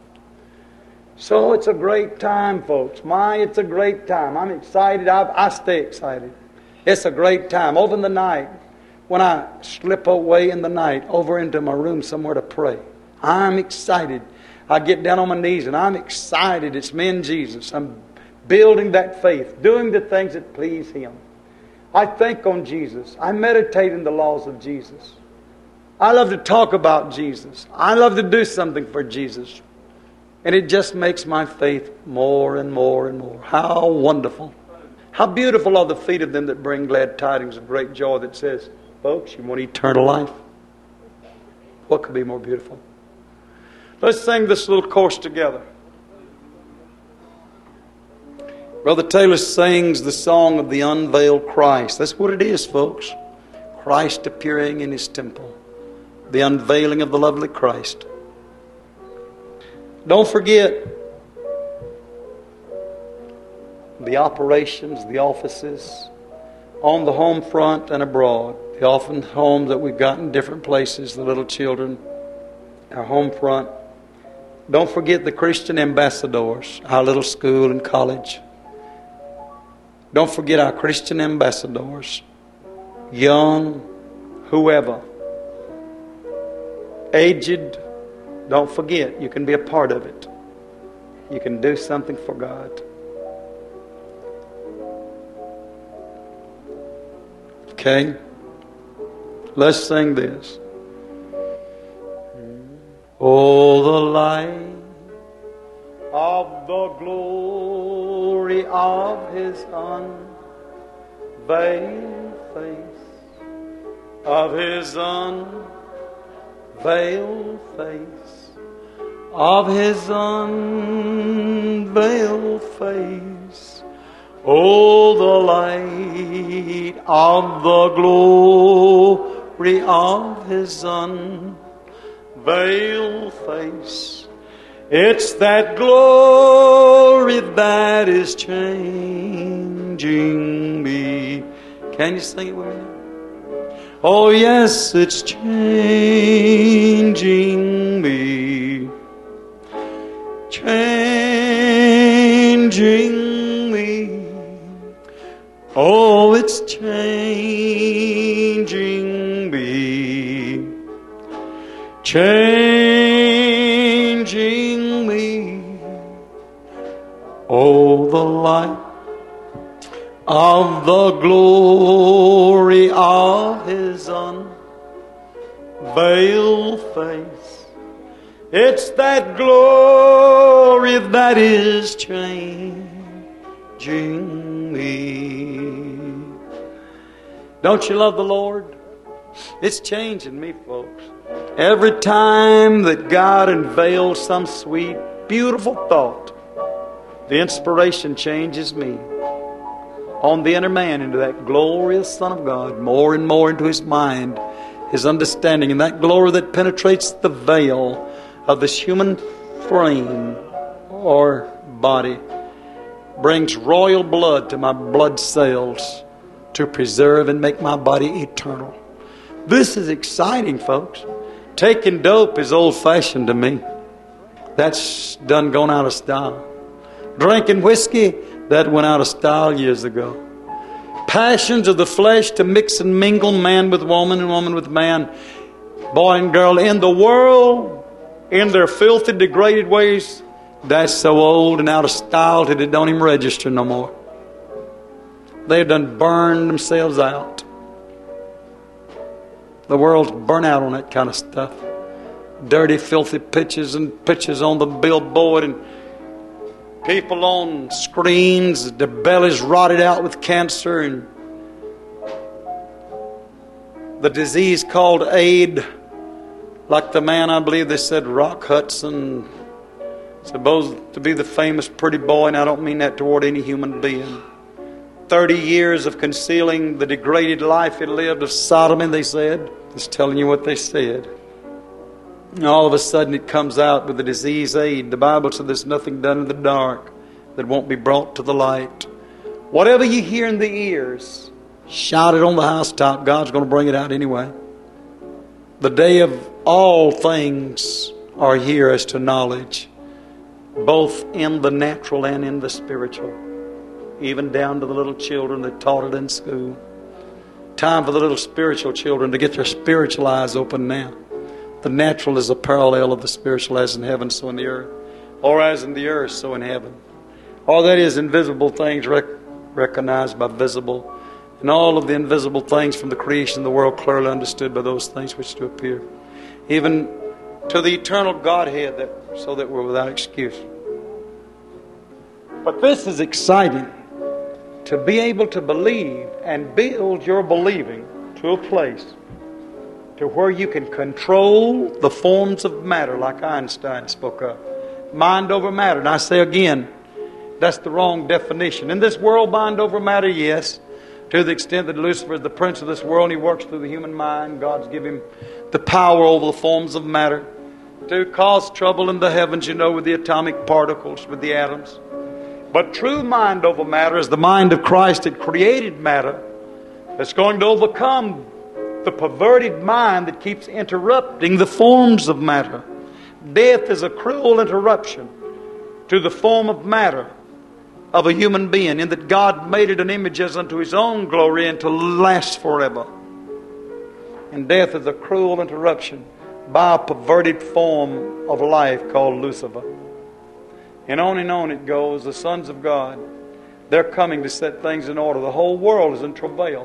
So it's a great time, folks. My, it's a great time. I'm excited. I, I stay excited. It's a great time. Over in the night, when I slip away in the night over into my room somewhere to pray, I'm excited. I get down on my knees and I'm excited. It's me and Jesus. I'm building that faith, doing the things that please Him. I think on Jesus. I meditate in the laws of Jesus. I love to talk about Jesus. I love to do something for Jesus. And it just makes my faith more and more and more. How wonderful. How beautiful are the feet of them that bring glad tidings of great joy, that says, folks, you want eternal life? What could be more beautiful? Let's sing this little chorus together. Brother Taylor sings the song of the unveiled Christ. That's what it is, folks. Christ appearing in His temple. The unveiling of the lovely Christ. Don't forget the operations, the offices on the home front and abroad. The often homes that we've got in different places, the little children, our home front. Don't forget the Christian ambassadors, our little school and college. Don't forget our Christian ambassadors, young, whoever, aged. Don't forget, you can be a part of it. You can do something for God. Okay? Let's sing this. Oh, the light of the glory of His unveiled face, of His unveiled face, of His unveiled face. Oh, the light of the glory of His unveiled face. It's that glory that is changing me. Can you sing it with me? Oh, yes, it's changing me. Changing me. Oh, it's changing me. Changing me. Oh, the light of the glory of His unveiled face. It's that glory that is changing me. Don't you love the Lord? It's changing me, folks. Every time that God unveils some sweet, beautiful thought, the inspiration changes me on the inner man into that glorious Son of God, more and more into his mind, his understanding, and that glory that penetrates the veil of this human frame or body brings royal blood to my blood cells to preserve and make my body eternal. This is exciting, folks. Taking dope is old-fashioned to me. That's done gone out of style. Drinking whiskey, that went out of style years ago. Passions of the flesh to mix and mingle man with woman and woman with man, boy and girl in the world, in their filthy, degraded ways, that's so old and out of style that it don't even register no more. They've done burned themselves out. The world's burnt out on that kind of stuff. Dirty, filthy pictures and pictures on the billboard and people on screens, their bellies rotted out with cancer and the disease called AIDS. Like the man, I believe they said, Rock Hudson, supposed to be the famous pretty boy, and I don't mean that toward any human being. Thirty years of concealing the degraded life he lived of sodomy, they said. Just telling you what they said. And all of a sudden it comes out with the disease AIDS. The Bible said there's nothing done in the dark that won't be brought to the light. Whatever you hear in the ears, shout it on the housetop. God's going to bring it out anyway. The day of all things are here as to knowledge, both in the natural and in the spiritual, even down to the little children that taught it in school. Time for the little spiritual children to get their spiritual eyes open now. The natural is a parallel of the spiritual, as in heaven, so in the earth. Or as in the earth, so in heaven. All that is invisible things rec- recognized by visible, and all of the invisible things from the creation of the world clearly understood by those things which do appear. Even to the eternal Godhead, that, so that we're without excuse. But this is exciting. To be able to believe and build your believing to a place to where you can control the forms of matter like Einstein spoke of. Mind over matter. And I say again, that's the wrong definition. In this world, mind over matter, yes. To the extent that Lucifer is the prince of this world and he works through the human mind, God's given him the power over the forms of matter to cause trouble in the heavens, you know, with the atomic particles, with the atoms. But true mind over matter is the mind of Christ that created matter, that's going to overcome the perverted mind that keeps interrupting the forms of matter. Death is a cruel interruption to the form of matter of a human being, in that God made it an image as unto His own glory and to last forever. And death is a cruel interruption by a perverted form of life called Lucifer. And on and on it goes. The sons of God, they're coming to set things in order. The whole world is in travail.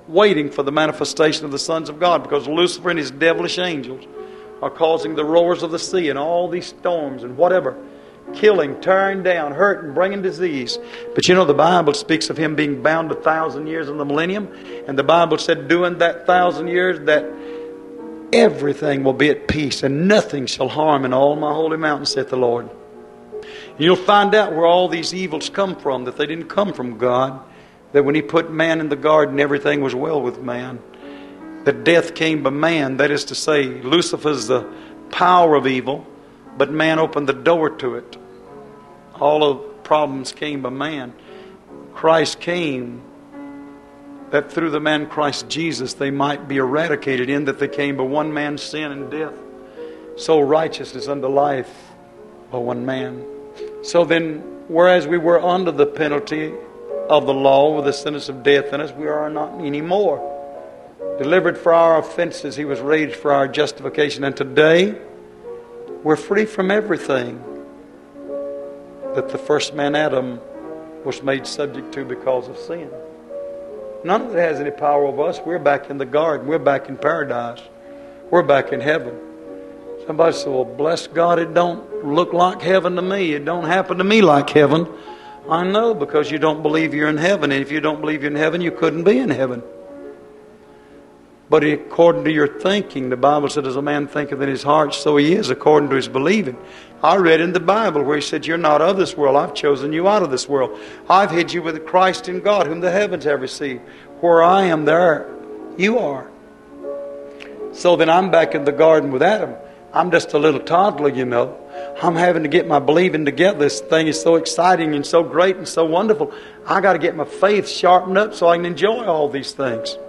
waiting for the manifestation of the sons of God, because Lucifer and his devilish angels are causing the roars of the sea and all these storms and whatever, killing, tearing down, hurting, bringing disease. But you know, the Bible speaks of him being bound a thousand years in the millennium, and the Bible said during that thousand years that everything will be at peace and nothing shall harm in all my holy mountain, saith the Lord. And you'll find out where all these evils come from, that they didn't come from God, that when he put man in the garden, everything was well with man. That death came by man, that is to say, Lucifer's the power of evil, but man opened the door to it. All of the problems came by man. Christ came that through the man Christ Jesus they might be eradicated, in that they came by one man's sin and death. So righteousness unto life by one man. So then, whereas we were under the penalty of the law with the sentence of death in us, we are not anymore. Delivered for our offenses, he was raised for our justification. And today, we're free from everything that the first man Adam was made subject to because of sin. None of it has any power over us. We're back in the garden. We're back in paradise. We're back in heaven. Somebody said, well, bless God, it don't look like heaven to me. It don't happen to me like heaven. I know, because you don't believe you're in heaven. And if you don't believe you're in heaven, you couldn't be in heaven. But according to your thinking, the Bible said, as a man thinketh in his heart, so he is, according to his believing. I read in the Bible where he said, you're not of this world. I've chosen you out of this world. I've hid you with Christ in God, whom the heavens have received. Where I am, there you are. So then I'm back in the garden with Adam. I'm just a little toddler, you know. I'm having to get my believing together. This thing is so exciting and so great and so wonderful. I got to get my faith sharpened up so I can enjoy all these things.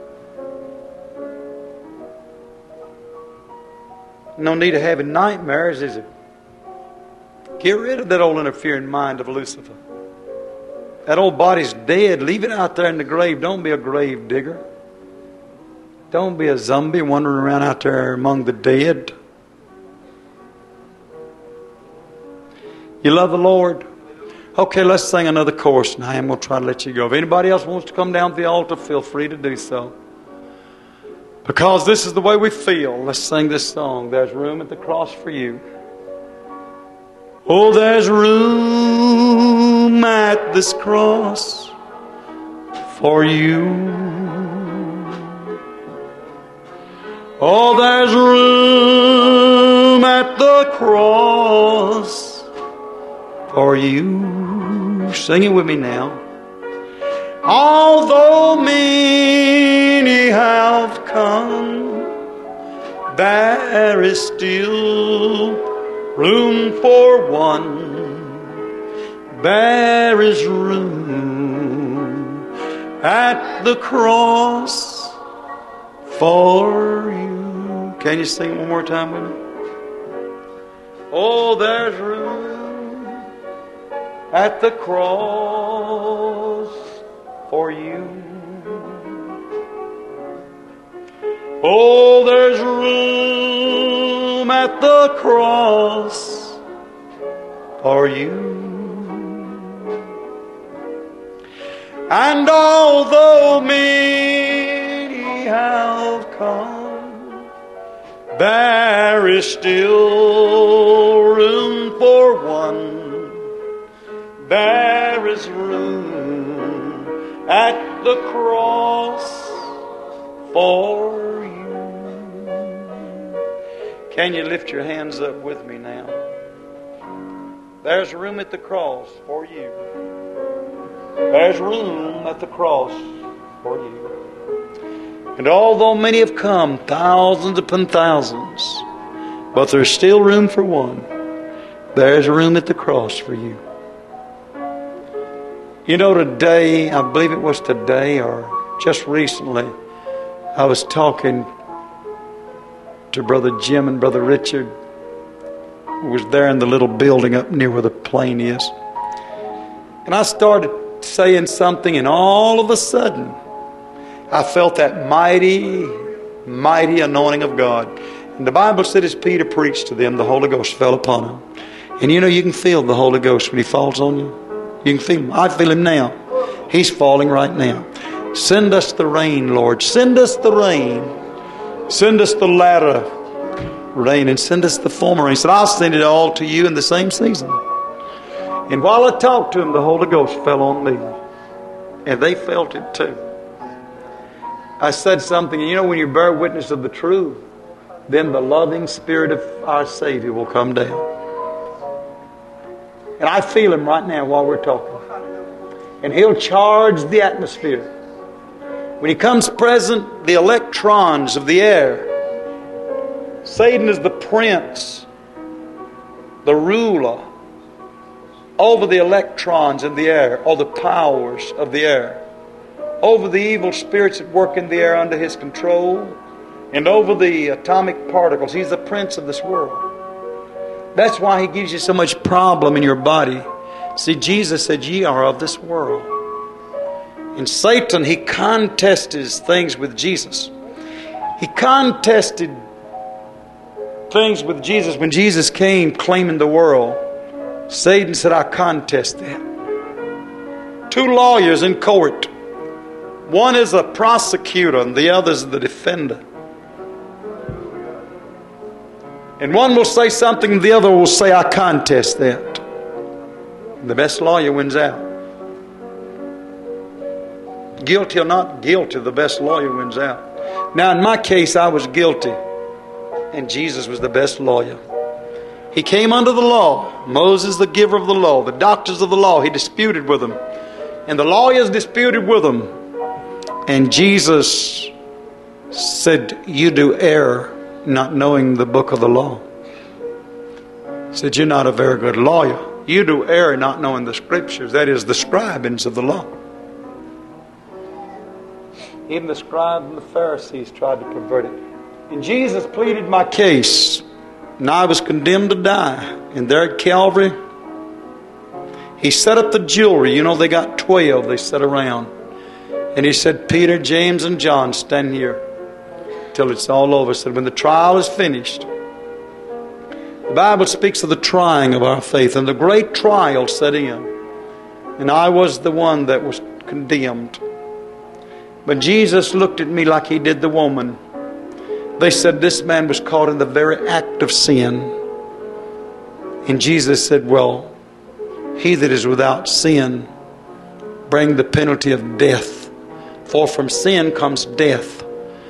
No need of having nightmares, is it? Get rid of that old interfering mind of Lucifer. That old body's dead. Leave it out there in the grave. Don't be a grave digger. Don't be a zombie wandering around out there among the dead. You love the Lord? Okay, let's sing another chorus now. I'm going to try to let you go. If anybody else wants to come down to the altar, feel free to do so. Because this is the way we feel. Let's sing this song. There's room at the cross for you. Oh, there's room at this cross for you. Oh, there's room at the cross for you. Sing it with me now. Although many have come, there is still room for one. There is room at the cross for you. Can you sing it one more time with me? Oh, there's room at the cross for you. Oh, there's room at the cross for you. And although many have come, there is still room for one. There is room at the cross for you. Can you lift your hands up with me now? There's room at the cross for you. There's room at the cross for you. And although many have come, thousands upon thousands, but there's still room for one. There's room at the cross for you. You know, today, I believe it was today or just recently, I was talking to Brother Jim and Brother Richard, who was there in the little building up near where the plane is. And I started saying something, and all of a sudden, I felt that mighty, mighty anointing of God. And the Bible said as Peter preached to them, the Holy Ghost fell upon him. And you know, you can feel the Holy Ghost when He falls on you. You can feel Him. I feel Him now. He's falling right now. Send us the rain, Lord. Send us the rain. Send us the latter rain and send us the former rain. He said, I'll send it all to you in the same season. And while I talked to him, the Holy Ghost fell on me. And they felt it too. I said something, you know, when you bear witness of the truth, then the loving Spirit of our Savior will come down. And I feel Him right now while we're talking. And He'll charge the atmosphere. When He comes present, the electrons of the air. Satan is the prince, the ruler over the electrons in the air, or the powers of the air, over the evil spirits that work in the air under his control, and over the atomic particles. He's the prince of this world. That's why he gives you so much problem in your body. See, Jesus said, ye are of this world. And Satan, he contested things with Jesus. He contested things with Jesus when Jesus came claiming the world. Satan said, I contest that. Two lawyers in court. One is a prosecutor and the other is the defender. And one will say something and the other will say, I contest that. And the best lawyer wins out. Guilty or not guilty, the best lawyer wins out. Now in my case, I was guilty. And Jesus was the best lawyer. He came under the law. Moses, the giver of the law. The doctors of the law. He disputed with them. And the lawyers disputed with them. And Jesus said, you do err not knowing the book of the law. He said, you're not a very good lawyer. You do err not knowing the scriptures. That is the scribings of the law. Even the scribes and the Pharisees tried to pervert it. And Jesus pleaded my case. And I was condemned to die. And there at Calvary, He set up the jewelry. You know, they got twelve they set around. And He said, Peter, James, and John, stand here till it's all over. He said, when the trial is finished. The Bible speaks of the trying of our faith. And the great trial set in. And I was the one that was condemned. But Jesus looked at me like He did the woman. They said this man was caught in the very act of sin. And Jesus said, well, he that is without sin bring the penalty of death. For from sin comes death.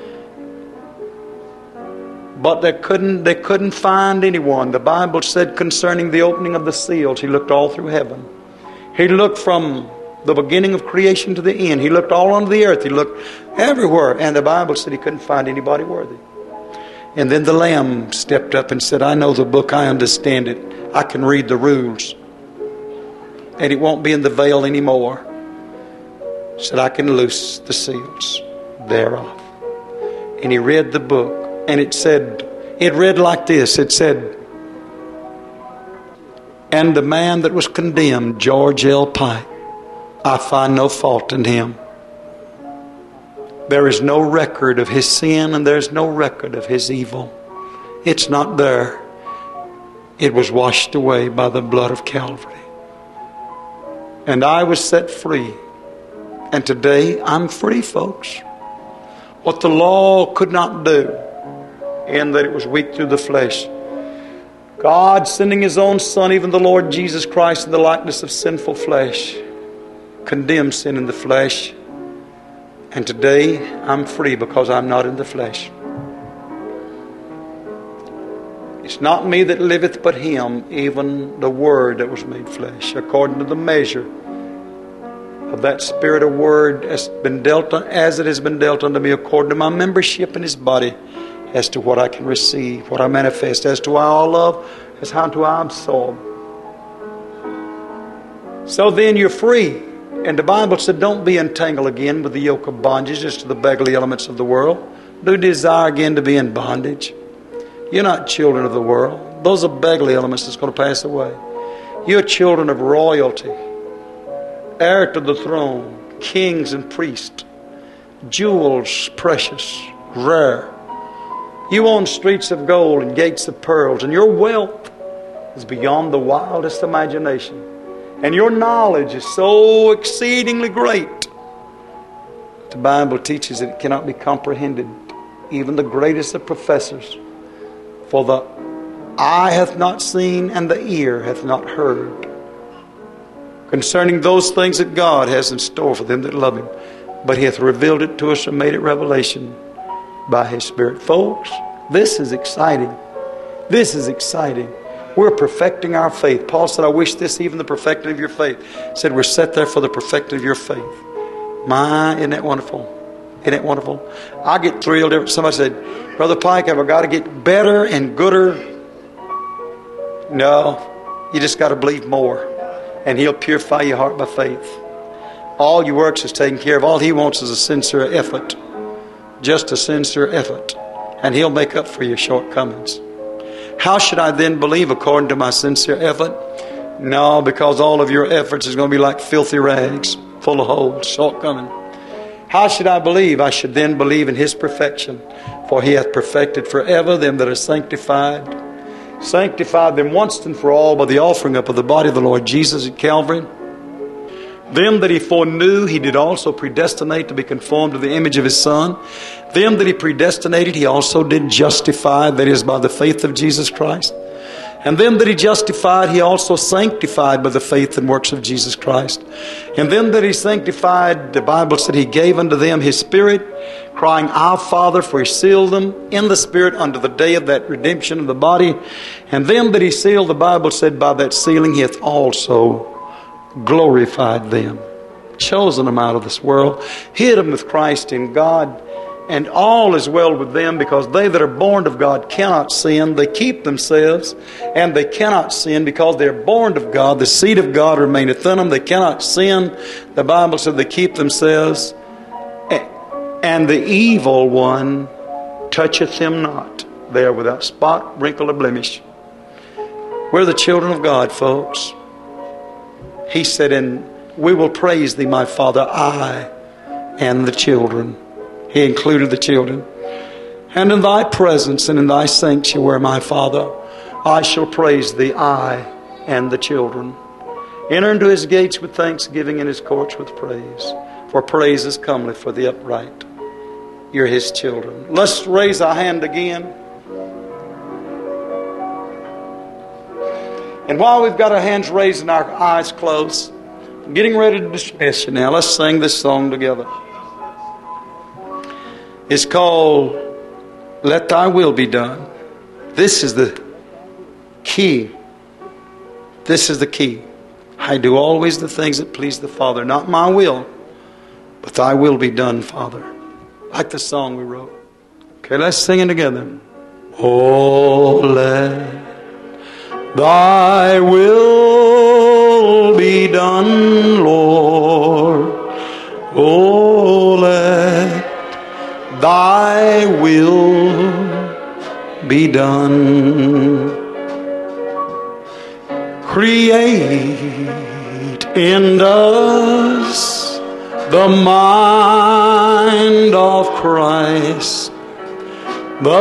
But they couldn't, they couldn't find anyone. The Bible said concerning the opening of the seals, He looked all through heaven. He looked from the beginning of creation to the end. He looked all under the earth. He looked everywhere. And the Bible said He couldn't find anybody worthy. And then the Lamb stepped up and said, I know the book. I understand it. I can read the rules. And it won't be in the veil anymore. He said, I can loose the seals thereof. And he read the book. And it said, it read like this. It said, and the man that was condemned, George L. Pike, I find no fault in him. There is no record of his sin and there's no record of his evil. It's not there. It was washed away by the blood of Calvary. And I was set free. And today I'm free, folks. What the law could not do, in that it was weak through the flesh. God sending His own Son, even the Lord Jesus Christ, in the likeness of sinful flesh, condemned sin in the flesh. And today I'm free because I'm not in the flesh. It's not me that liveth, but Him, even the Word that was made flesh, according to the measure of that Spirit of Word has been dealt as it has been dealt unto me, according to my membership in His body, as to what I can receive, what I manifest, as to how I love, as how to I absorb. So then you're free. And the Bible said, don't be entangled again with the yoke of bondage as to the beggarly elements of the world. Do desire again to be in bondage. You're not children of the world. Those are beggarly elements that's going to pass away. You're children of royalty, heir to the throne, kings and priests, jewels precious, rare. You own streets of gold and gates of pearls, and your wealth is beyond the wildest imagination. And your knowledge is so exceedingly great The Bible teaches that it cannot be comprehended, even the greatest of professors. For the eye hath not seen and the ear hath not heard concerning those things that God has in store for them that love Him. But He hath revealed it to us and made it revelation by His Spirit. Folks, this is exciting. This is exciting. We're perfecting our faith. Paul said, I wish this, even the perfecting of your faith. He said, we're set there for the perfecting of your faith. My, isn't that wonderful? Isn't that wonderful? I get thrilled every somebody said, Brother Pike, have I got to get better and gooder? No, you just got to believe more. And He'll purify your heart by faith. All your works is taken care of. All He wants is a sincere effort. Just a sincere effort. And He'll make up for your shortcomings. How should I then believe according to my sincere effort? No, because all of your efforts is going to be like filthy rags, full of holes, shortcoming. How should I believe? I should then believe in His perfection. For He hath perfected forever them that are sanctified. Sanctified them once and for all by the offering up of the body of the Lord Jesus at Calvary. Them that He foreknew, He did also predestinate to be conformed to the image of His Son. Them that He predestinated, He also did justify, that is, by the faith of Jesus Christ. And them that He justified, He also sanctified by the faith and works of Jesus Christ. And them that He sanctified, the Bible said He gave unto them His Spirit, crying, Our Father, for He sealed them in the Spirit unto the day of that redemption of the body. And them that He sealed, the Bible said, by that sealing He hath also glorified them, chosen them out of this world, hid them with Christ in God, and all is well with them, because they that are born of God cannot sin. They keep themselves, and they cannot sin because they are born of God. The seed of God remaineth in them. They cannot sin. The Bible said they keep themselves, and the evil one toucheth them not. They are without spot, wrinkle, or blemish. We're the children of God, folks. He said, and we will praise Thee, my Father, I and the children. He included the children. And in Thy presence and in Thy sanctuary, my Father, I shall praise Thee, I and the children. Enter into His gates with thanksgiving and His courts with praise. For praise is comely for the upright. You're His children. Let's raise our hand again. And while we've got our hands raised and our eyes closed, I'm getting ready to dismiss you now. Let's sing this song together. It's called Let Thy Will Be Done. This is the key. This is the key. I do always the things that please the Father. Not my will, but Thy will be done, Father. Like the song we wrote. Okay, let's sing it together. Oh, let Thy will be done, Lord. Oh, let Thy will be done. Create in us the mind of Christ, the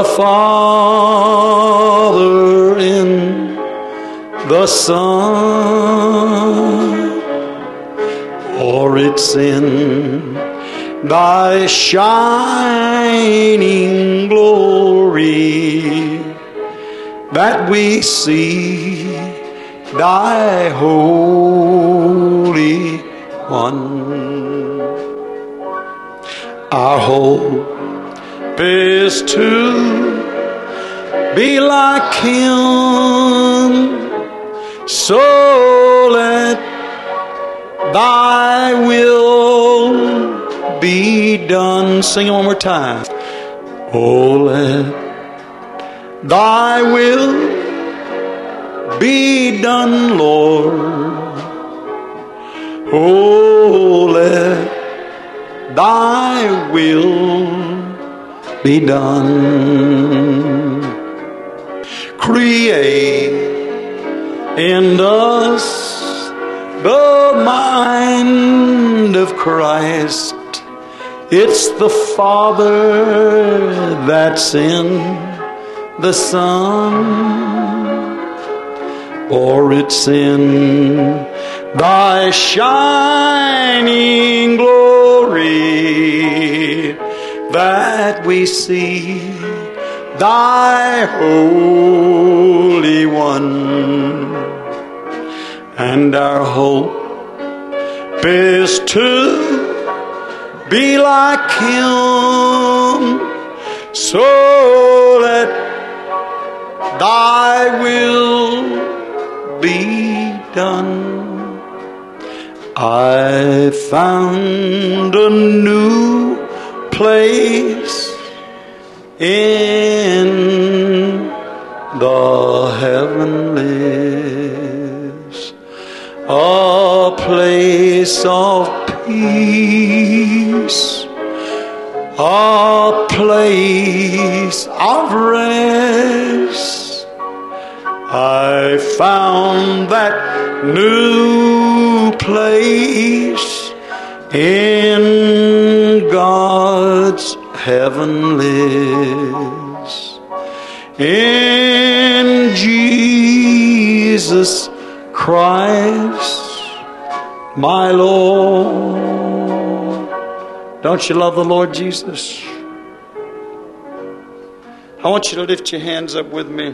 Father in the Son, for it's in Thy shining glory that we see Thy Holy One. Our hope is to be like Him. So let Thy will be done. Sing it one more time. Oh, let Thy will be done, Lord. Oh, let Thy will be done. Create in us the mind of Christ. It's the Father that's in the Son, or it's in Thy shining glory that we see, Thy Holy One, and our hope is to be like Him, so let Thy will be done. I found a new place in the heavenlies, a place of peace, a place of rest. I found that new place in God's heavenlies, in Jesus Christ, my Lord. Don't you love the Lord Jesus? I want you to lift your hands up with me.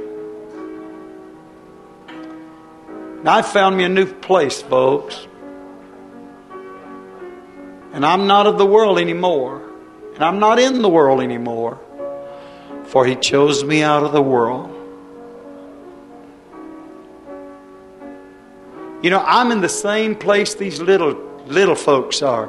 Now, I found me a new place, folks. And I'm not of the world anymore. And I'm not in the world anymore. For He chose me out of the world. You know, I'm in the same place these little, little folks are.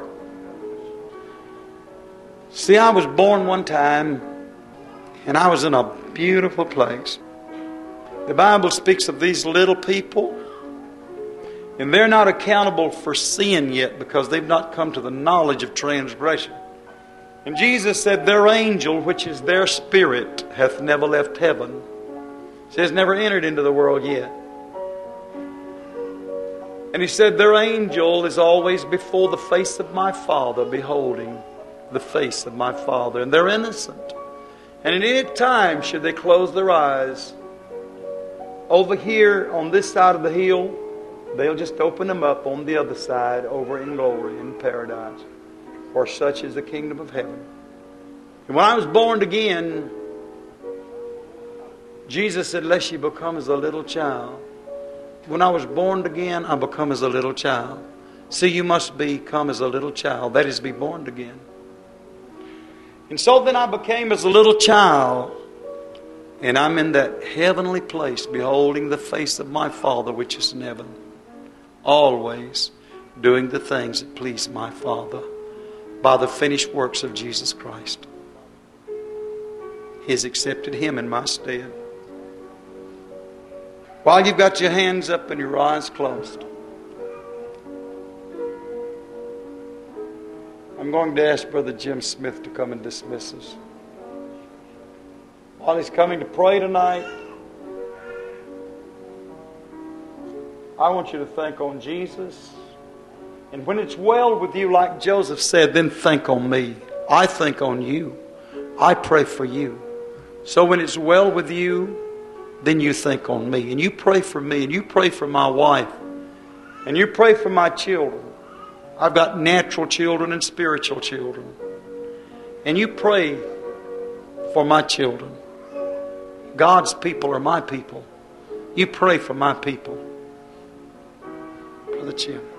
See, I was born one time, and I was in a beautiful place. The Bible speaks of these little people, and they're not accountable for sin yet because they've not come to the knowledge of transgression. And Jesus said, their angel, which is their spirit, hath never left heaven. He says, never entered into the world yet. And He said, their angel is always before the face of my Father, beholding the face of my Father. And they're innocent. And at any time should they close their eyes, over here on this side of the hill, they'll just open them up on the other side, over in glory, in paradise. For such is the kingdom of heaven. And when I was born again, Jesus said, lest you become as a little child. When I was born again, I become as a little child. See, you must become as a little child. That is, be born again. And so then I became as a little child. And I'm in that heavenly place, beholding the face of my Father which is in heaven. Always doing the things that please my Father by the finished works of Jesus Christ. He has accepted Him in my stead. While you've got your hands up and your eyes closed, I'm going to ask Brother Jim Smith to come and dismiss us. While he's coming to pray tonight, I want you to think on Jesus. And when it's well with you, like Joseph said, then think on me. I think on you. I pray for you. So when it's well with you, then you think on me. And you pray for me. And you pray for my wife. And you pray for my children. I've got natural children and spiritual children. And you pray for my children. God's people are my people. You pray for my people. Brother Jim.